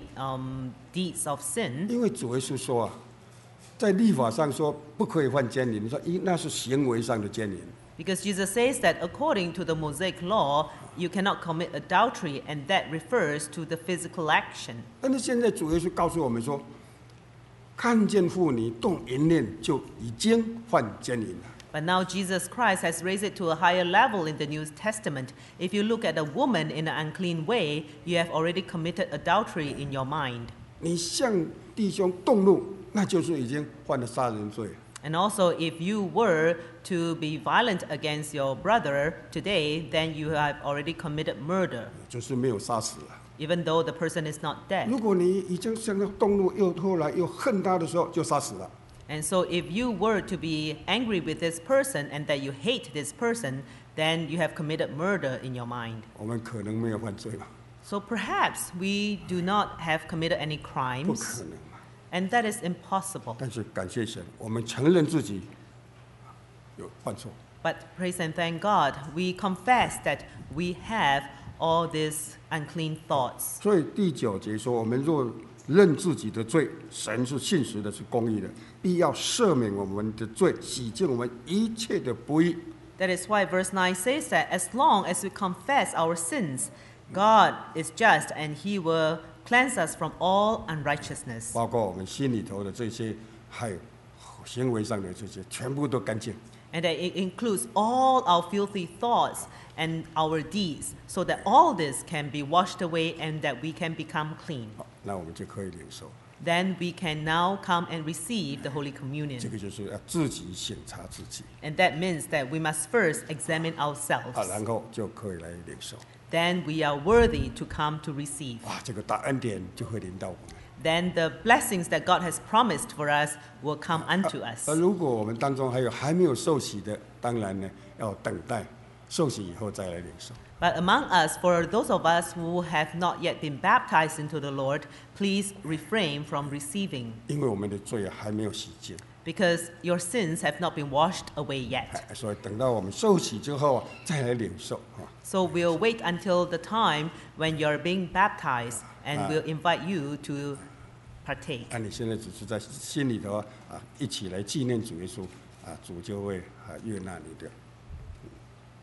deeds of sin, 因为主耶稣说啊，在律法上说不可以犯奸淫，说那是行为上的奸淫。 because Jesus says that according to the Mosaic law, you cannot commit adultery, and that refers to the physical action. 但是现在主耶稣告诉我们说，看见妇女动淫念就已经犯奸淫了。 But now Jesus Christ has raised it to a higher level in the New Testament. If you look at a woman in an unclean way, you have already committed adultery in your mind. 你向弟兄动怒，那就是已经犯了杀人罪。 And also, if you were to be violent against your brother today, then you have already committed murder, 就是没有杀死了。 even though the person is not dead. 如果你已经向他动怒，后来又恨他的时候，就杀死了。 And so, if you were to be angry with this person and that you hate this person, then you have committed murder in your mind. 我们可能没有犯罪吧？ So perhaps we do not have committed any 不 crimes, 可能嘛。 and that is impossible. 但是感谢神，我们承认自己有犯错， But praise and thank God, we confess that we have all these unclean thoughts. 所以第9节说，我们若认自己的罪，神是信实的，是公义的，必要赦免我们的罪，洗净我们一切的不义。 That is why verse 9 says that as long as we confess our sins, God is just and he will cleanse us from all unrighteousness. 包括我们心里头的这些，还有行为上的这些，全部都干净。 And that it includes all our filthy thoughts and our deeds, so that all this can be washed away and that we can become clean. 好，那我们就可以领受。 Then we can now come and receive the Holy 这 Communion. 个就是要自己审查自己， And that means that we must first examine ourselves. 然后就可以来领受。 Then we are worthy to come to receive. 哇，这个大恩典就会临到我们。 Then the blessings that God has promised for us will come unto us. 如果我们当中还没有受洗的，当然呢要等待受洗以后再来领受。 But among us, for those of us who have not yet been baptized into the Lord, please refrain from receiving, 因为我们的罪还没有洗净， because your sins have not been washed away yet. 所以等到我们受洗之后再来领受啊。 So we'll wait until the time when you're being baptized, and we'll invite you to partake. 那你现在只是在心里头一起来纪念主耶稣主就会悦纳你的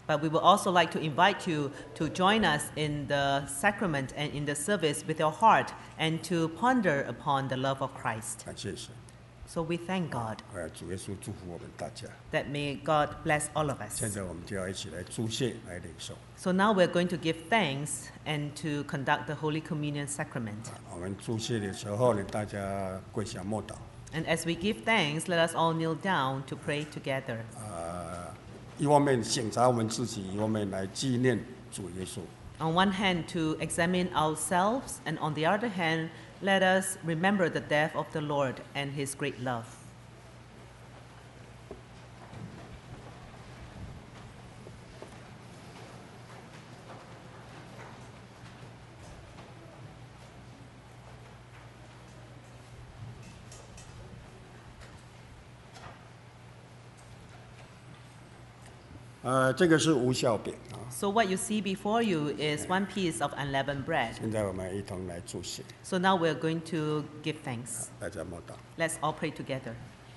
But we would also like to invite you to join us in the sacrament and in the service with your heart and to ponder upon the love of Christ. 感谢神， So we thank God 主耶稣祝福我们大家。 that may God bless all of 现 us. 在我们就要一起来祝谢，来领受。 So now we're going to give thanks and to conduct the Holy Communion sacrament. 我们祝谢的时候呢，大家跪下默祷。 And as we give thanks, let us all kneel down to pray together. 一方面省察我们自己，一方面来纪念主耶稣。 On one hand, to examine ourselves, and on the other hand, let us remember the death of the Lord and his great love. 这个是无酵饼啊。 So what you see before you is one piece of unleavened bread. 现在我们一同来祝谢， So now we're going to give thanks. 大家默祷。 Let's all pray together.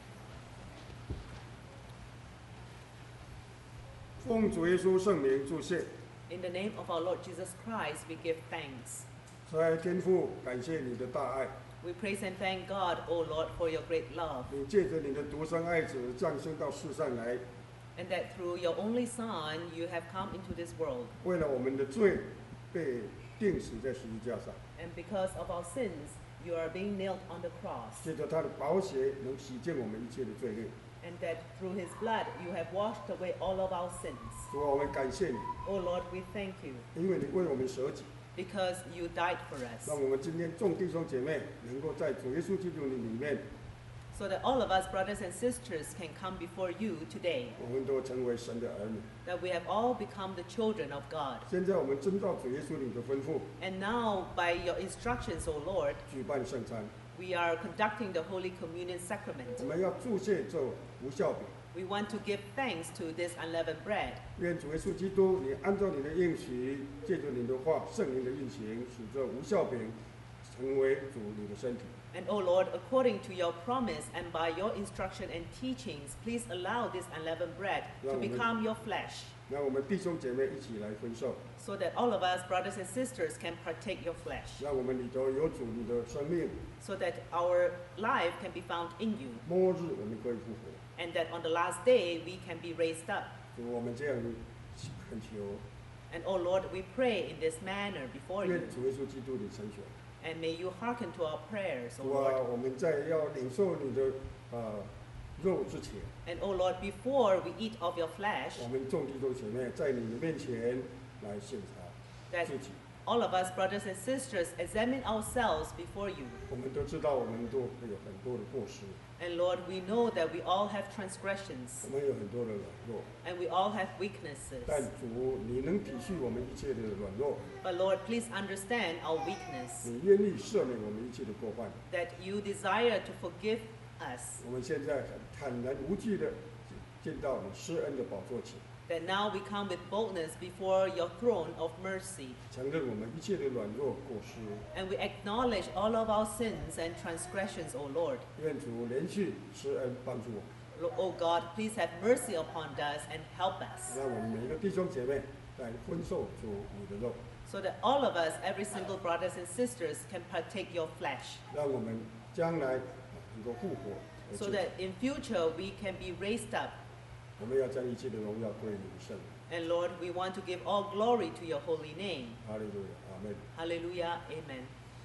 奉主耶稣圣名祝谢， In the name of our Lord Jesus Christ, we give thanks. 在天父感谢你的大爱， We praise and thank God, O Lord, for your great love, 你借着你的独生爱子降生到世上来， and that through your only Son, you have come into this world. 为了我们的罪被钉死在十字架上， And because of our sins, you are being nailed on the cross. 借着他的宝血能洗净我们一切的罪孽。 And that through his blood, you have washed away all of our sins. 主啊，我们感谢你， O Lord, we thank you, 因为你为我们舍己， because you died for us, 让我们今天众弟兄姐妹能够在主耶稣基督的里面， so that all of us, brothers and sisters, can come before you today, 我们都成为神的儿女。 that we have all become the children of God. 现在我们遵照主耶稣你的吩咐， And now, by your instructions, O Lord, 举办圣餐。 we are conducting the Holy Communion 我 sacrament. 们要祝谢这无酵饼， We want to give thanks to this unleavened bread. 愿主耶稣基督，你按照你的应许，借着你的话，圣灵的运行，使这无酵饼成为主你的身体。 And, O Lord, according to your promise and by your instruction and teachings, please allow this unleavened bread to become your flesh, 让我们弟兄姐妹一起来分受， so that all of us, brothers and sisters, can partake your flesh, 让我们里头有主你的生命， so that our life can be found in you, 末日我们可以复活。 and that on the last day we can be raised up. 主，我们这样恳求， And, O Lord, we pray in this manner before you, 愿主耶稣基督的成全。 and may you hearken to our prayers, O 主啊， Lord. 我们在要领受你的肉之前， And, O Lord, before we eat of your flesh, 我们众弟兄姐妹在你的面前来献查 that 自己。 all of us, brothers and sisters, examine ourselves before you. 我们都知道，我们都会有很多的过失， And Lord, we know that we all have transgressions 我们有很多的软弱， and we all have weaknesses. 但主，你能体恤我们一切的软弱， But Lord, please understand our weakness, 你愿意赦免我们一切的过犯。 that you desire to forgive us, 我们现在很坦然无惧的见到你施恩的宝座前， that now we come with boldness before your throne of mercy, 承认我们一切的软弱过失。 and we acknowledge all of our sins and transgressions, O Lord. 愿主连续施恩帮助我们， O God, please have mercy upon us and help us, 让我们每一个弟兄姐妹来分受主你的肉， so that all of us, every single brothers and sisters, can partake your flesh, 让我们将来能够复活。而 so 且 that in future we can be raised up. 我们要将一切的荣耀归于圣灵。 And Lord, we want to give all glory to your holy name. 哈利路亚，阿门。 Hallelujah, amen.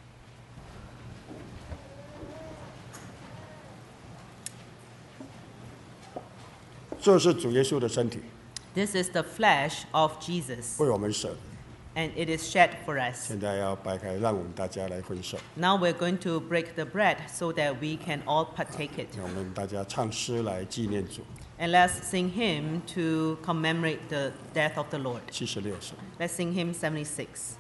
这是主耶稣的身体， This is the flesh of Jesus, 为我们舍。 and it is shed for us. 现在要掰开，让我们大家来分受。 Now we're going to break the bread so that we can all partake it. 让我们大家唱诗来纪念主。 And let's sing hymn to commemorate the death of the Lord. 76首。 Let's sing hymn 76.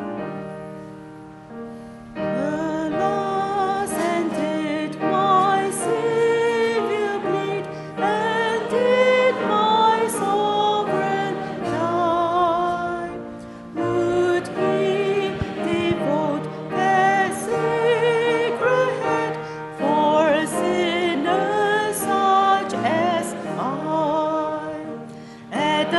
Alas, and did my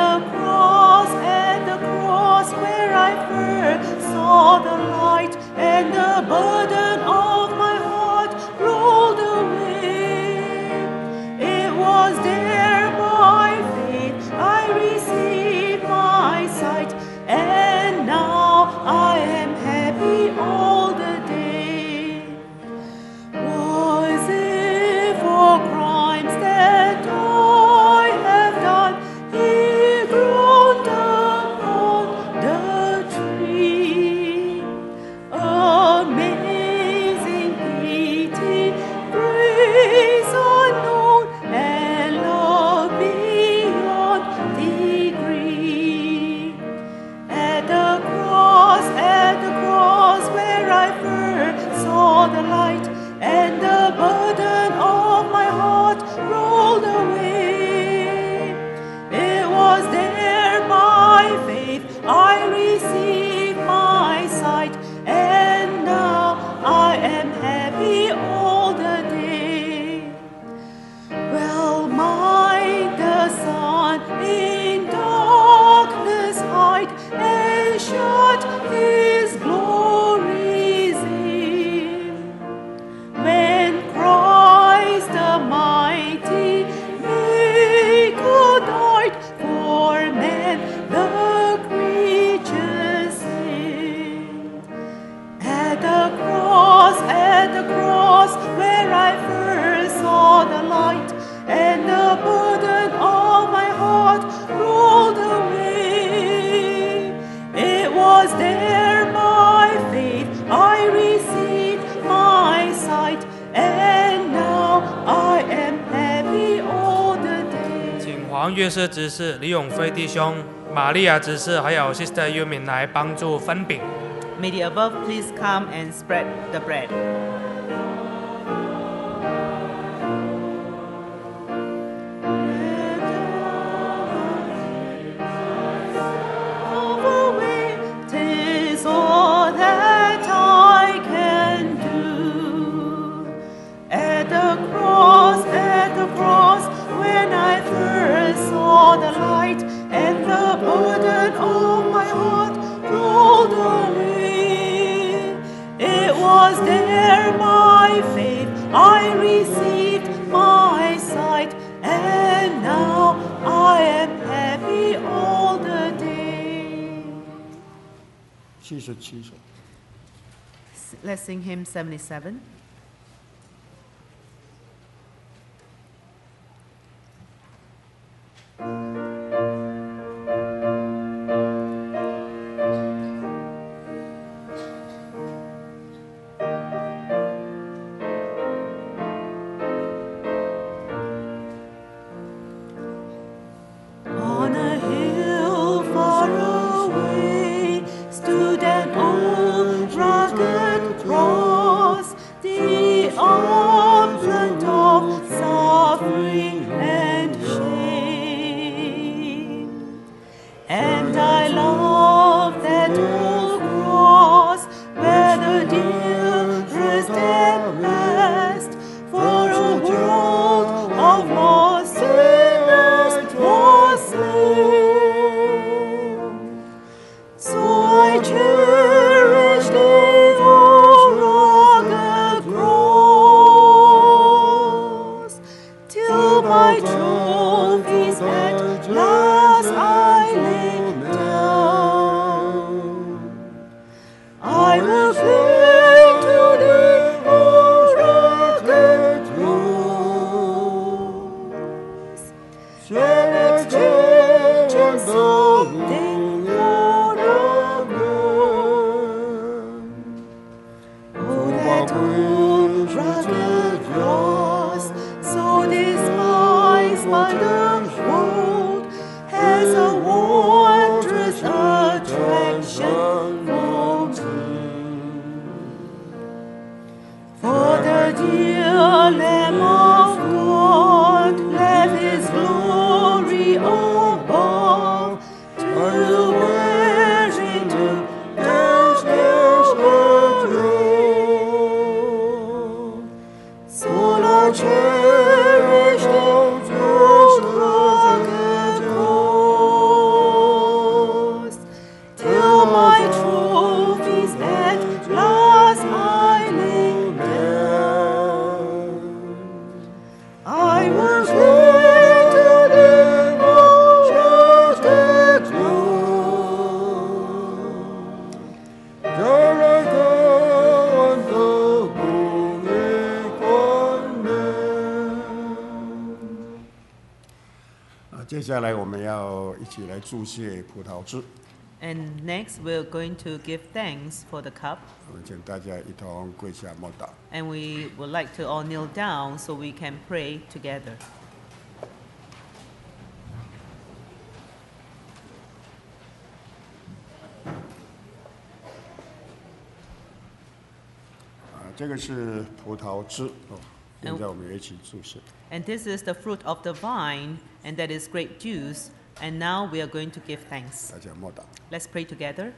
at the cross where I first saw the light, and the burden of my heart rolled away. It was there by faith I received my sight, and now I am happy all the day. Was it for crimes that I have done, He groaned upon the tree? Amazing pity, grace unknown, and love beyond degree. At the cross where I first saw the light, and the burden of my heart rolled away. It was there by faith I received my sight, and now I am happy all the day. Well might the sun in darkness hide and shut His glories in, when Christ the mighty Maker died for man, the creature's sin. At the cross where I first saw the light, and the burden of my heart rolled away. It was there by faith I received my sight, and now I am happy all the day. 请黄乐师执事、李永飞弟兄、玛利亚执事还有 Sister Yumin 来帮助分饼。 May the above please come and spread the bread. Tis all that I can do. At the cross, when I first saw the light, and the burden of my heart rolled away. It was there by faith I received my sight, and now I am happy all the day. 77首。 Let's sing hymn 77. On a hill far away stood an old rugged cross, the 接下来我们要一起来注谢葡萄汁， And next, we're going to give thanks for the cup. 我们请大家一同跪下默祷。 And we would like to all kneel down so we can pray together. 这个是葡萄汁哦，现在我们也一起注谢。 And this is the fruit of the vine, and that is grape juice. And now we are going to give thanks. 大家默祷。 Let's pray together.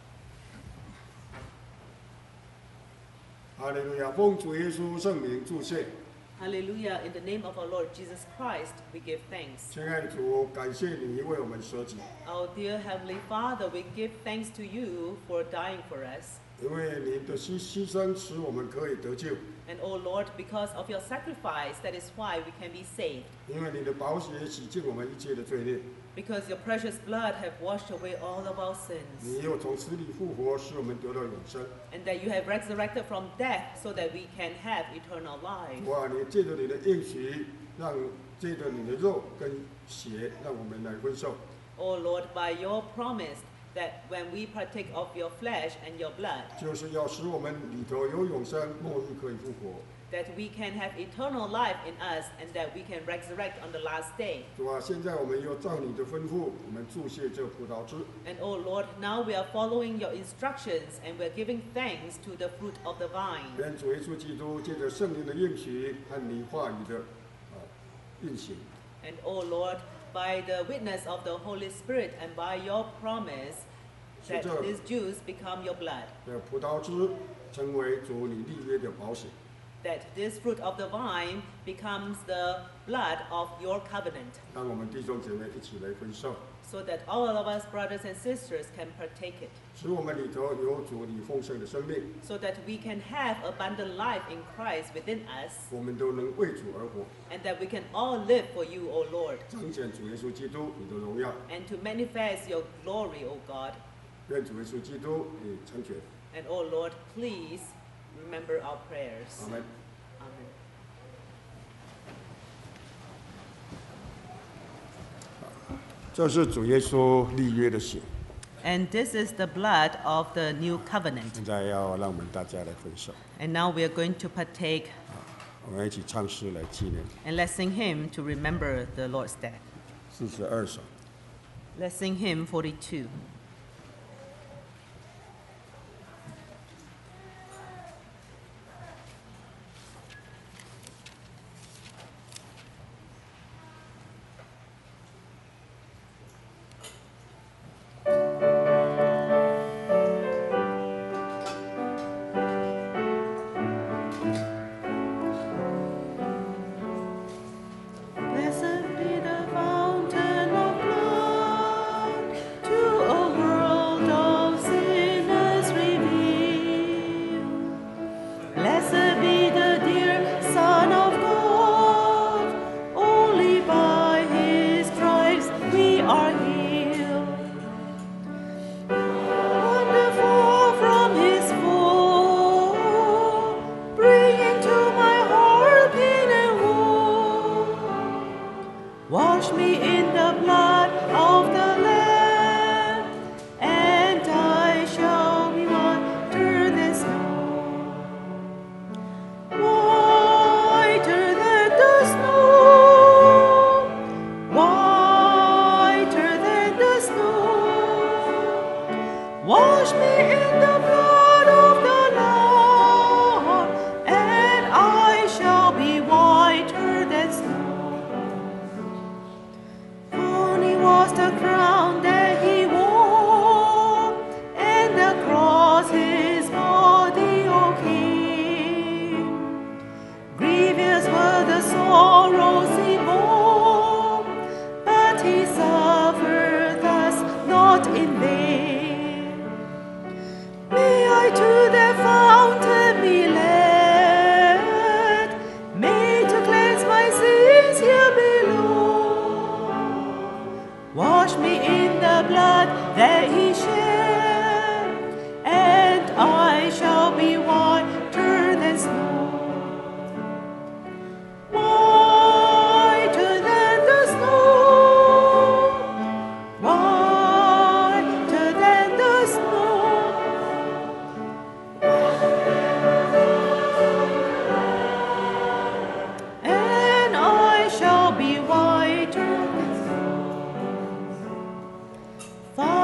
哈利路亚，奉主耶稣圣名祝谢。 Hallelujah. In the name of our Lord Jesus Christ, we give thanks. 亲爱的主，感谢你为我们舍己， Our dear Heavenly Father, we give thanks to you for dying for us. 因为你的牺牲使我们可以得救， And oh Lord, because of your sacrifice, that is why we can be saved. 因为你的宝血洗净我们一切的罪孽， Because your precious blood have washed away all of our sins. 你又从死里复活，使我们得到永生。 And that you have resurrected from death so that we can have eternal life. 哇！你借着你的应许，借着你的肉跟血，让我们来分受。 Oh Lord, by your promise that when we partake of your flesh and your blood, 就是要使我们里头有永生，末日可以复活。 that we can have eternal life in us and that we can resurrect on the last day. 主啊，现在我们又照你的吩咐，我们注谢这葡萄汁。 And oh Lord, now we are following your instructions and we're giving thanks to the fruit of the vine. 愿主耶稣基督借着圣灵的应许和你话语的运行， And oh Lord, by the witness of the Holy Spirit and by your promise, that this juice become your blood. 葡萄汁成为主你立约的保险。 That this fruit of the vine becomes the blood of your covenant. 让我们弟兄姐妹一起来分受， So that all of us brothers and sisters can partake it. 使我们里头有主你丰盛的生命， So that we can have abundant life in Christ within us. 我们都能为主而活， And that we can all live for you, O Lord. 彰显主耶稣基督你的荣耀。 And to manifest your glory, O God. 愿主耶稣基督你成全。 And oh Lord, please remember our prayers. 阿门。 Amen. 这是主耶稣立约的血， And this is the blood of the new covenant. 现在要让我们大家来分受， And now we are going to partake 我们一起唱诗来纪念。 and let's sing hymn to remember the Lord's death. 42首。 Let's sing hymn 42. Blessed be the fountain of blood to a world of sinners revealed. Blessed be the dear Son of God, only by his stripes we are healed. Wonderful from his fall, bringing to my heart pain and woe. Wash me in the blood of the Lamb, and I shall be whiter than snow. Whiter than the snow, whiter than the snow. Wash me in the blood of the Lamb, and I shall be whiter than snow. Only was the crown that he wore, and the cross his body, O King. Grievous were the sorrows he bore, but he suffered thus not in vain. May I to the fountain be led, made to cleanse my sins here below. Wash me in the blood that he shed, and I shall be whiter than snow. Whiter than the snow,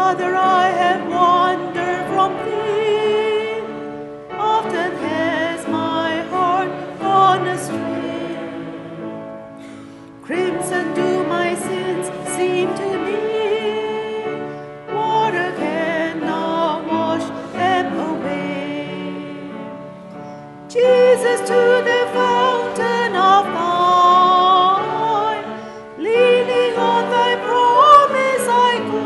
Father, I have wandered from thee. Often has my heart gone astray. Crimson do my sins seem to me. Water cannot wash them away. Jesus, to the fountain of thine, leaning on thy promise I go.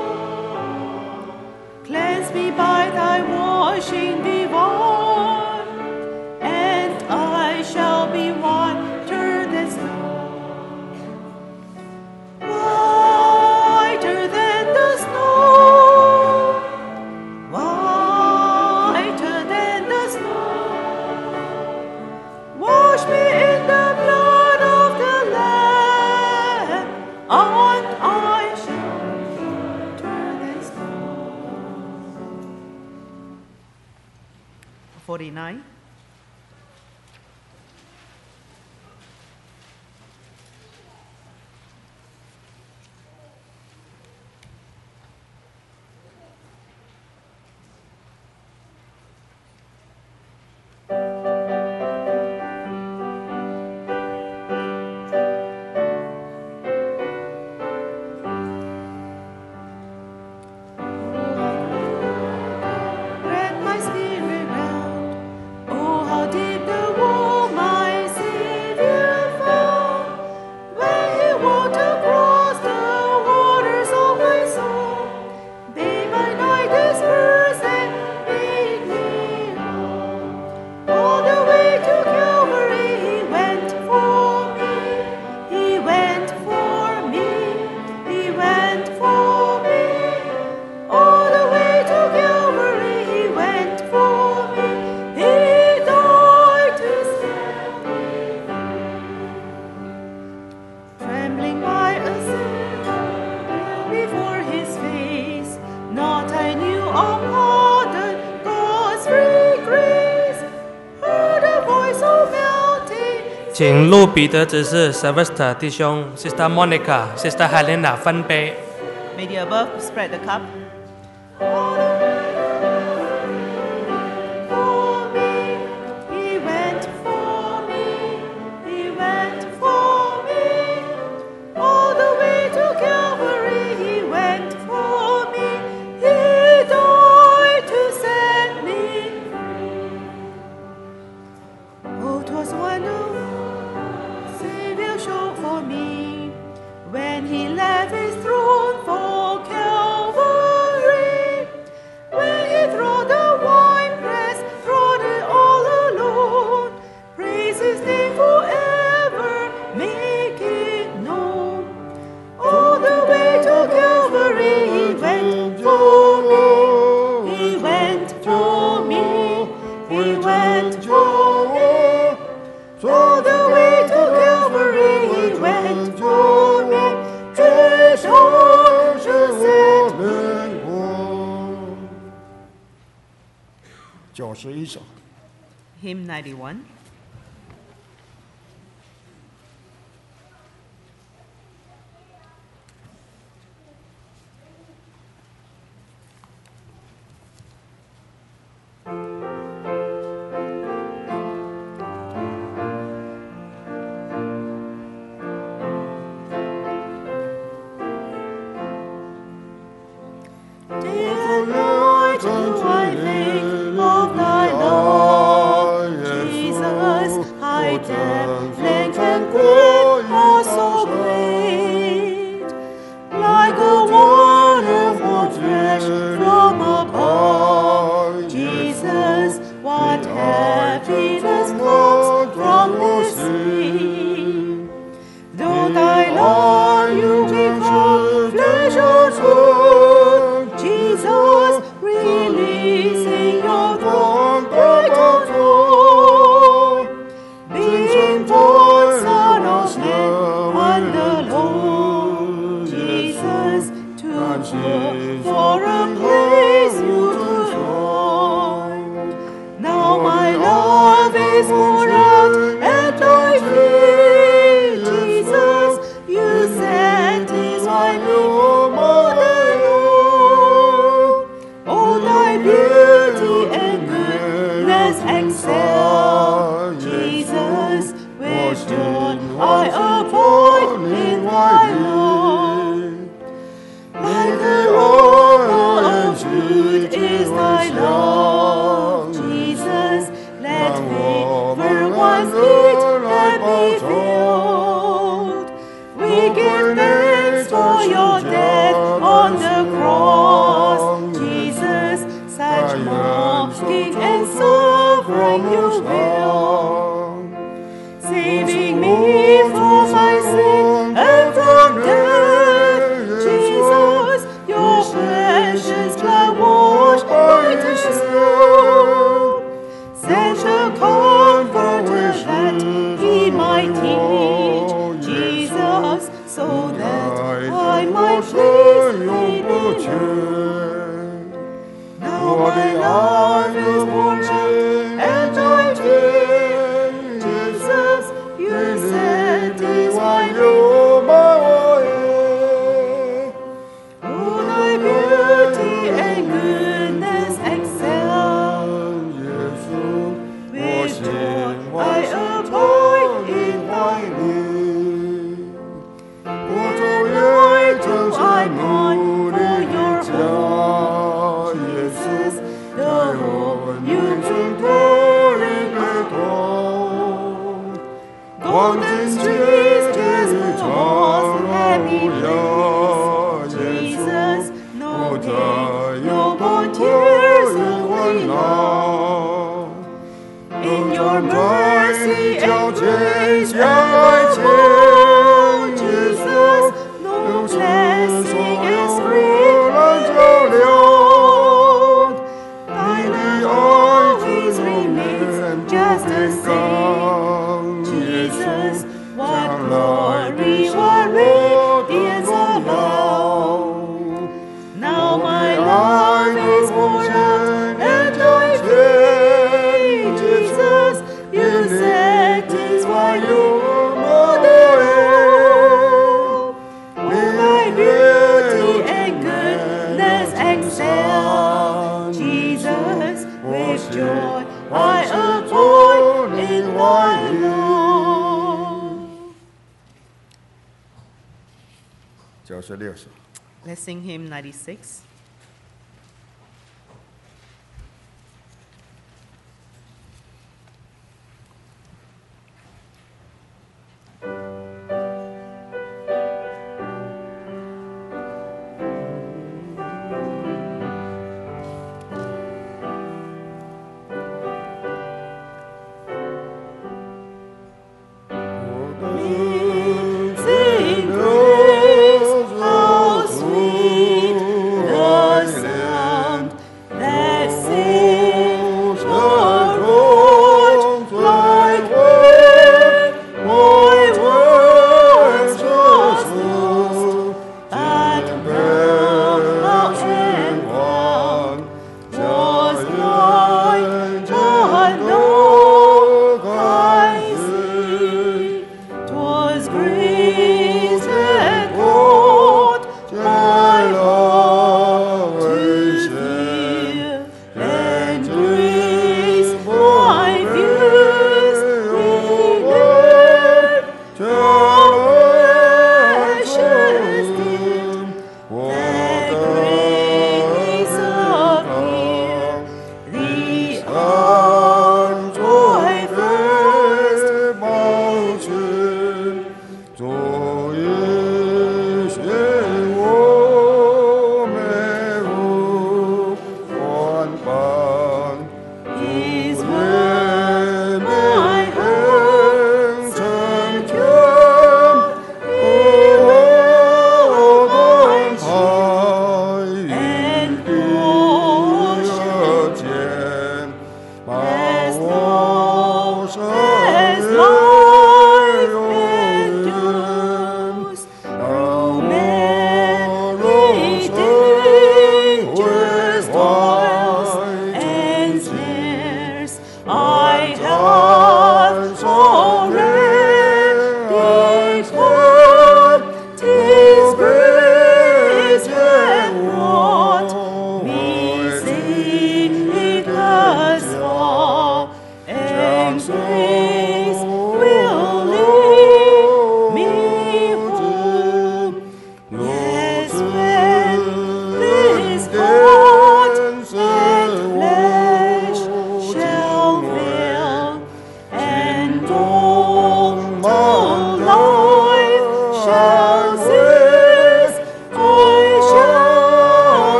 Cleanse me by thy washing divine, and I shall be whiter than snow. Whiter than the snow, whiter than the snow. Wash me in the blood of the Lamb, and I shall be whiter than snow. 49. Grant my spirit round. Oh, how deep the woe my Savior found, when he walked across the waters of my soul. Day by night dispersed and made me whole. All the way to Calvary he went for me. He went for me. He went for me. All the way to Calvary he went for me. He died to set me free. Trembling by a sin before his face, not I knew of pardon, God's free grace. Heard a voice of melting. 请路彼得执事 Sylvester 弟兄 Sister Monica Sister Helena 分杯。 May the above spread the cup. For me, he went for me, he went for me. All the way to Calvary he went for me. He died to set me free. Oh, 'twas wonderful, Savior showed for me, when he left his throne for Calvary, when he trod the winepress, trod it all alone. Praise his name forever, make it known. All the way to Calvary he went for me. He went for me. He went for me. All the way to Calvary he went for me. 最终是 set me 91首。 Hymn 91. Dear Lord, do I think of thy love, Jesus, I depth, length, and breadth are so great, like a wonderful treasure from above. Jesus, what happiness comes from this sea. Though thy love you become flesh or bone, Jesus, releasing your throne, bright on throne. Being born Son of Man on the Lord, Jesus, to for a place you to join. Now my love is poured out at thy feet, Jesus, you satisfy me more than all. precious blood washed white as snow. Sent a comforter that he might teach Jesus, so that I might please thee. Now my love is born out, and I take Jesus, you satisfy me. Oh, thy beauty and goodness excel. With joy I abide in thy name. Tonight do I mourn for your home, Jesus, the home you took glory at home. Golden streets, just walls, happy place, Jesus, no pain, no more tears away now. In your mercy and grace, I change, Jesus, no blessing is free until Lord. Thy always remains just the same, Jesus, what glory, what radiance above. Now my life is poured out, and I pray, Jesus, you satisfy your mother. Will thy beauty and goodness excel, Jesus, with joy I abide in thy love. 96首。 Let's sing hymn 96. Sing praise, how sweet the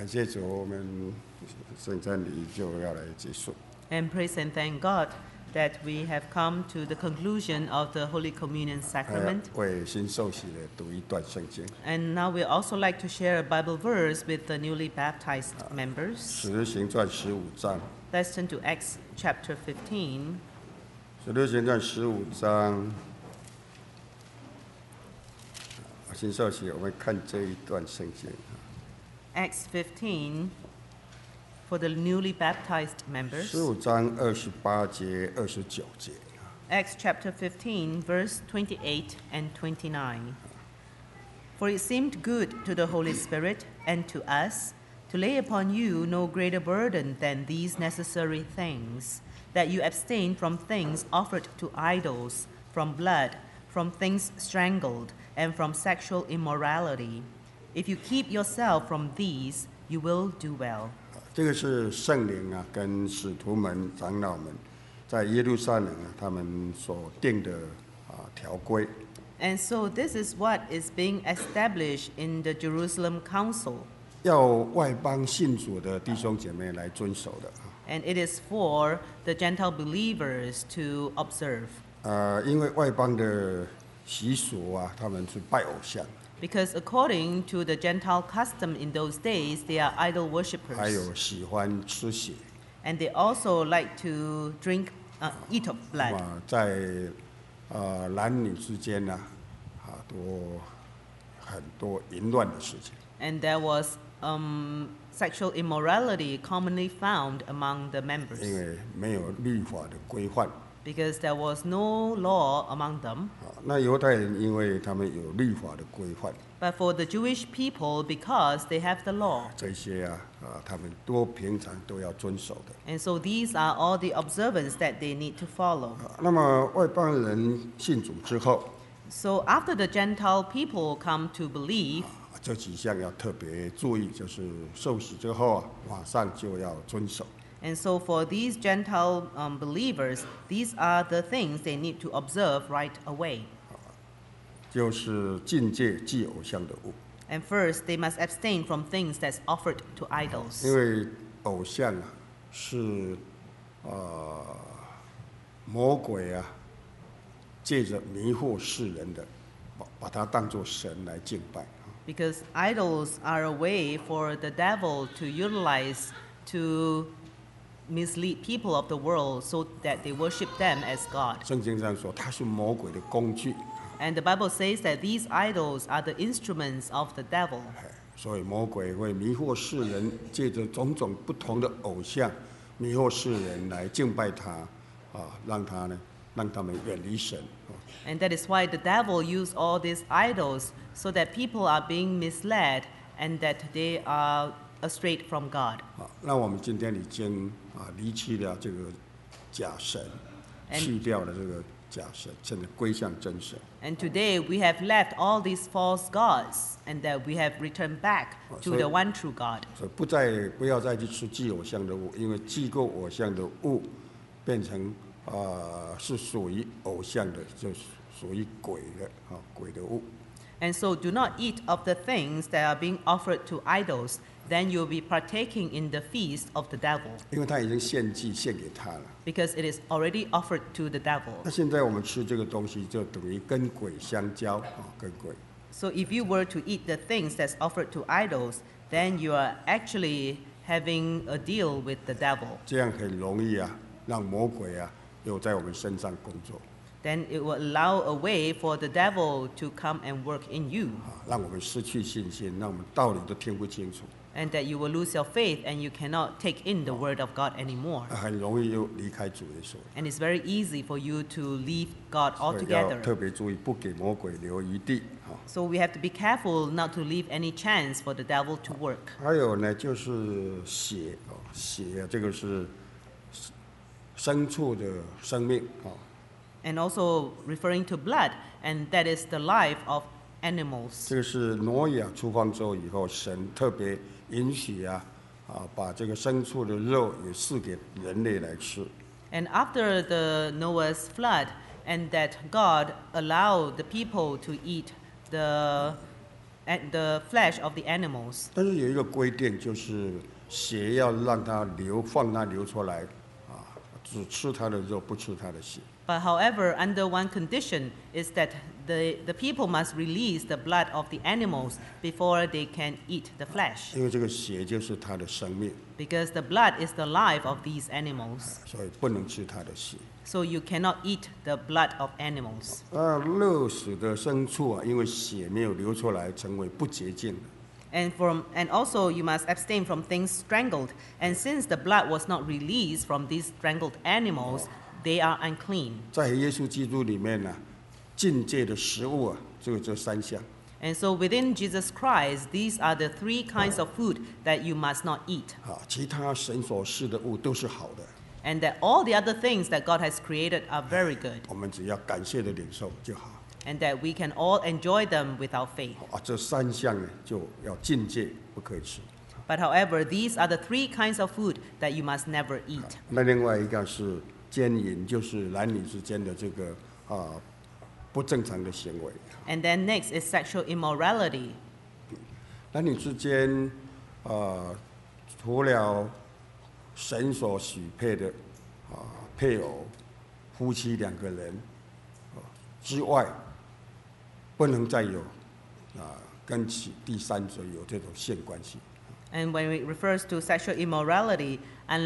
谢主，我们圣餐礼就要来结束。 And praise and thank God that we have come to the conclusion of the Holy Communion 还要 sacrament. 为新受洗的读一段圣经，《 And now we also like to share a Bible verse with the newly baptized members. 使徒行传》15章，《 Let's turn to Acts chapter 15. 使徒行传》15章，新受洗，我们看这一段圣经。 Acts 15 for the newly baptized members. 15章28节、29节。 Acts chapter 15, verse 28 and 29. For it seemed good to the Holy Spirit and to us to lay upon you no greater burden than these necessary things, that you abstain from things offered to idols, from blood, from things strangled, and from sexual immorality. If you keep yourself from these, you will do well. 这个是圣灵啊，跟使徒们、长老们在耶路撒冷啊，他们所定的条规。 And so this is what is being established in the Jerusalem Council. 要外邦信主的弟兄姐妹来遵守的。 And it is for the Gentile believers to observe. 因为外邦的习俗啊，他们是拜偶像， Because according to the Gentile custom in those days, they are idol 还 worshippers. 有喜欢吃血。 And they also like to eat of blood. 在男女之间呢，很多淫乱的事情。 And there was sexual immorality commonly found among the 因 members. 为没有律法的规范。 Because there was no law among them. 那犹太人因为他们有律法的规范， But for the Jewish people, because they have the law. 这些他们都平常都要遵守的。 And so these are all the observance that they need to follow. 那么外邦人信主之后， So after the Gentile people come to believe, 这几项要特别注意，就是受洗之后马上就要遵守。 and so for these Gentile believers, these are the things they need to observe right away. 就是禁戒祭偶像的物， And first, they must abstain from things that's offered to 因 idols. 为偶像是魔鬼借着迷惑世人的，把它当作神来敬拜。 Because idols are a way for the devil to utilize to mislead people of the world so that they worship them as God. 圣经上说，它是魔鬼的工具， And the Bible says that these idols are the instruments of the devil. 所以魔鬼会迷惑世人，借着种种不同的偶像，迷惑世人来敬拜他，让他们远离神。 And that is why the devil used all these idols so that people are being misled and that they are astray from God. 那我们今天已经离弃了这个假神， And- 去掉了这个假神，真的归向真神。 And today we have left all these false gods and that we have returned back to the one true God. 所以不要再去吃祭偶像的物，因为祭过偶像的物变成是属于偶像的，就是属于鬼的鬼的物。 And so do not eat of the things that are being offered to idols, then you'll be partaking in the feast of the devil, 因为他已经献祭献给他了。 because it is already offered to the devil. 那现在我们吃这个东西，就等于跟鬼相交跟鬼。 So if you were to eat the things that's offered to idols, then you are actually having a deal with the devil. 这样很容易让魔鬼有在我们身上工作， Then it will allow a way for the devil to come and work in you, 让我们失去信心，让我们道理都听不清楚， and that you will lose your faith and you cannot take in the word of God anymore. 很容易又离开主耶稣。 And it's very easy for you to leave God 所以要 altogether. 特别注意，不给魔鬼留余地。 So we have to be careful not to leave any chance for the devil to work. 还有呢，就是血血这个是牲畜的生命 And also referring to blood, and that is the life of animals. 这个是挪亚出方舟以后，神特别允许把这个牲畜的肉也赐给人类来吃。 And after the Noah's flood, and that God allowed the people to eat the the flesh of the animals. 但是有一个规定，就是血要让它放它流出来，只吃它的肉，不吃它的血。 But however, under one condition is that the people must release the blood of the animals before they can eat the flesh, 因为这个血就是它的生命， because the blood is the life of these animals. 所以不能吃它的血。 So you cannot eat the blood of animals. 热死的牲畜因为血没有流出来，成为不洁净的。 And also you must abstain from things strangled. And since the blood was not released from these strangled animals, they are unclean. 在耶稣基督里面呢，禁戒的食物就这3项。 And so within Jesus Christ, these are the 3 kinds of food that you must not eat. 其他神所赐的物都是好的， And that all the other things that God has created are very good. 我们只要感谢的领受就好。 And that we can all enjoy them without faith. 这3项呢就要禁戒，不可以吃。 But however, these are the 3 kinds of food that you must never eat. 那另外一个是奸淫，就是男女之间的这个不正常的行为。 And then next is sexual immorality. 男女之间，除了神所许配的配偶、夫妻2个人之外，不能再有跟第三者有这种性关系。 And when it refers to sexual immorality,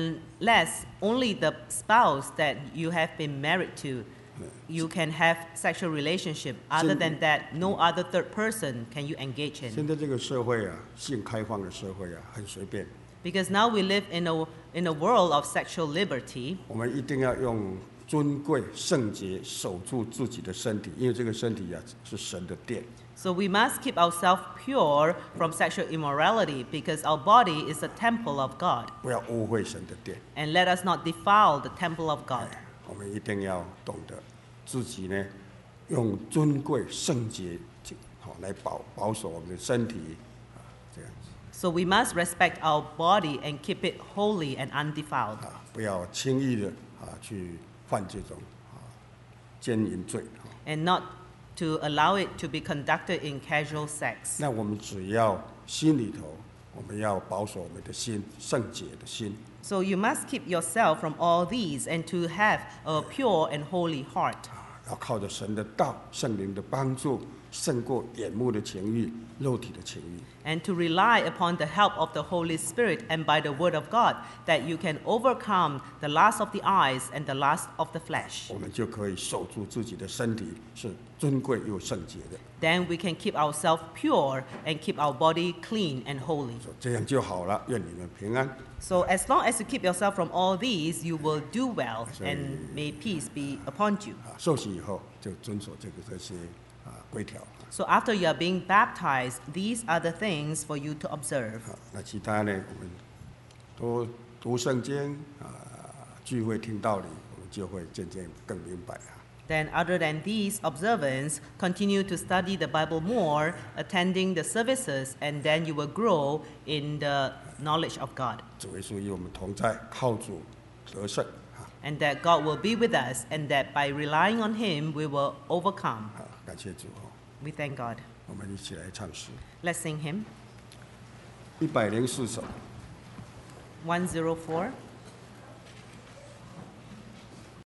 unless only the spouse that you have been married to, you can have sexual relationship. Other than that, no other third person can you engage 现 in. 在这个社会性开放的社会很随便， Because now we live in a world of sexual liberty. 我们一定要用尊贵圣洁守住自己的身体，因为这个身体是神的殿。 So we must keep ourselves pure from sexual immorality because our body is a temple of God. 不要污秽神的殿。 And let us not defile the temple of God. 我们一定要懂得自己呢，用尊贵圣洁来保守我们的身体这样子 So we must respect our body and keep it holy and undefiled. 不要轻易的去犯这种奸淫罪。 And not to allow it to be conducted in casual sex. 那我们只要心里头，我们要保守我们的心，圣洁的心。 So you must keep yourself from all these and to have a pure and holy heart. 要靠着神的道、圣灵的帮助，胜过眼目的情欲、肉体的情欲。 And to rely upon the help of the Holy Spirit and by the word of God, that you can overcome the lust of the eyes and the lust of the flesh. 我们就可以守住自己的身体，是尊贵又圣洁的。 Then we can keep ourselves pure and keep our body clean and holy. 这样就好了。愿你们平安。 So as long as you keep yourself from all these, you will do well, and may peace be upon you. 受洗以后就遵守这些规条。 So after you are being baptized, these are the things for you to observe. 那其他呢，我们多读圣经聚会听道理，我们就会渐渐更明白。 Then other than these observance, continue to study the Bible more, attending the services, and then you will grow in the knowledge of God. 主耶稣与我们同在，靠主得胜。 And that God will be with us, and that by relying on Him, we will overcome. 感谢主。 We thank God. 我们一起来唱诗 Let's sing hymn 104首。 104.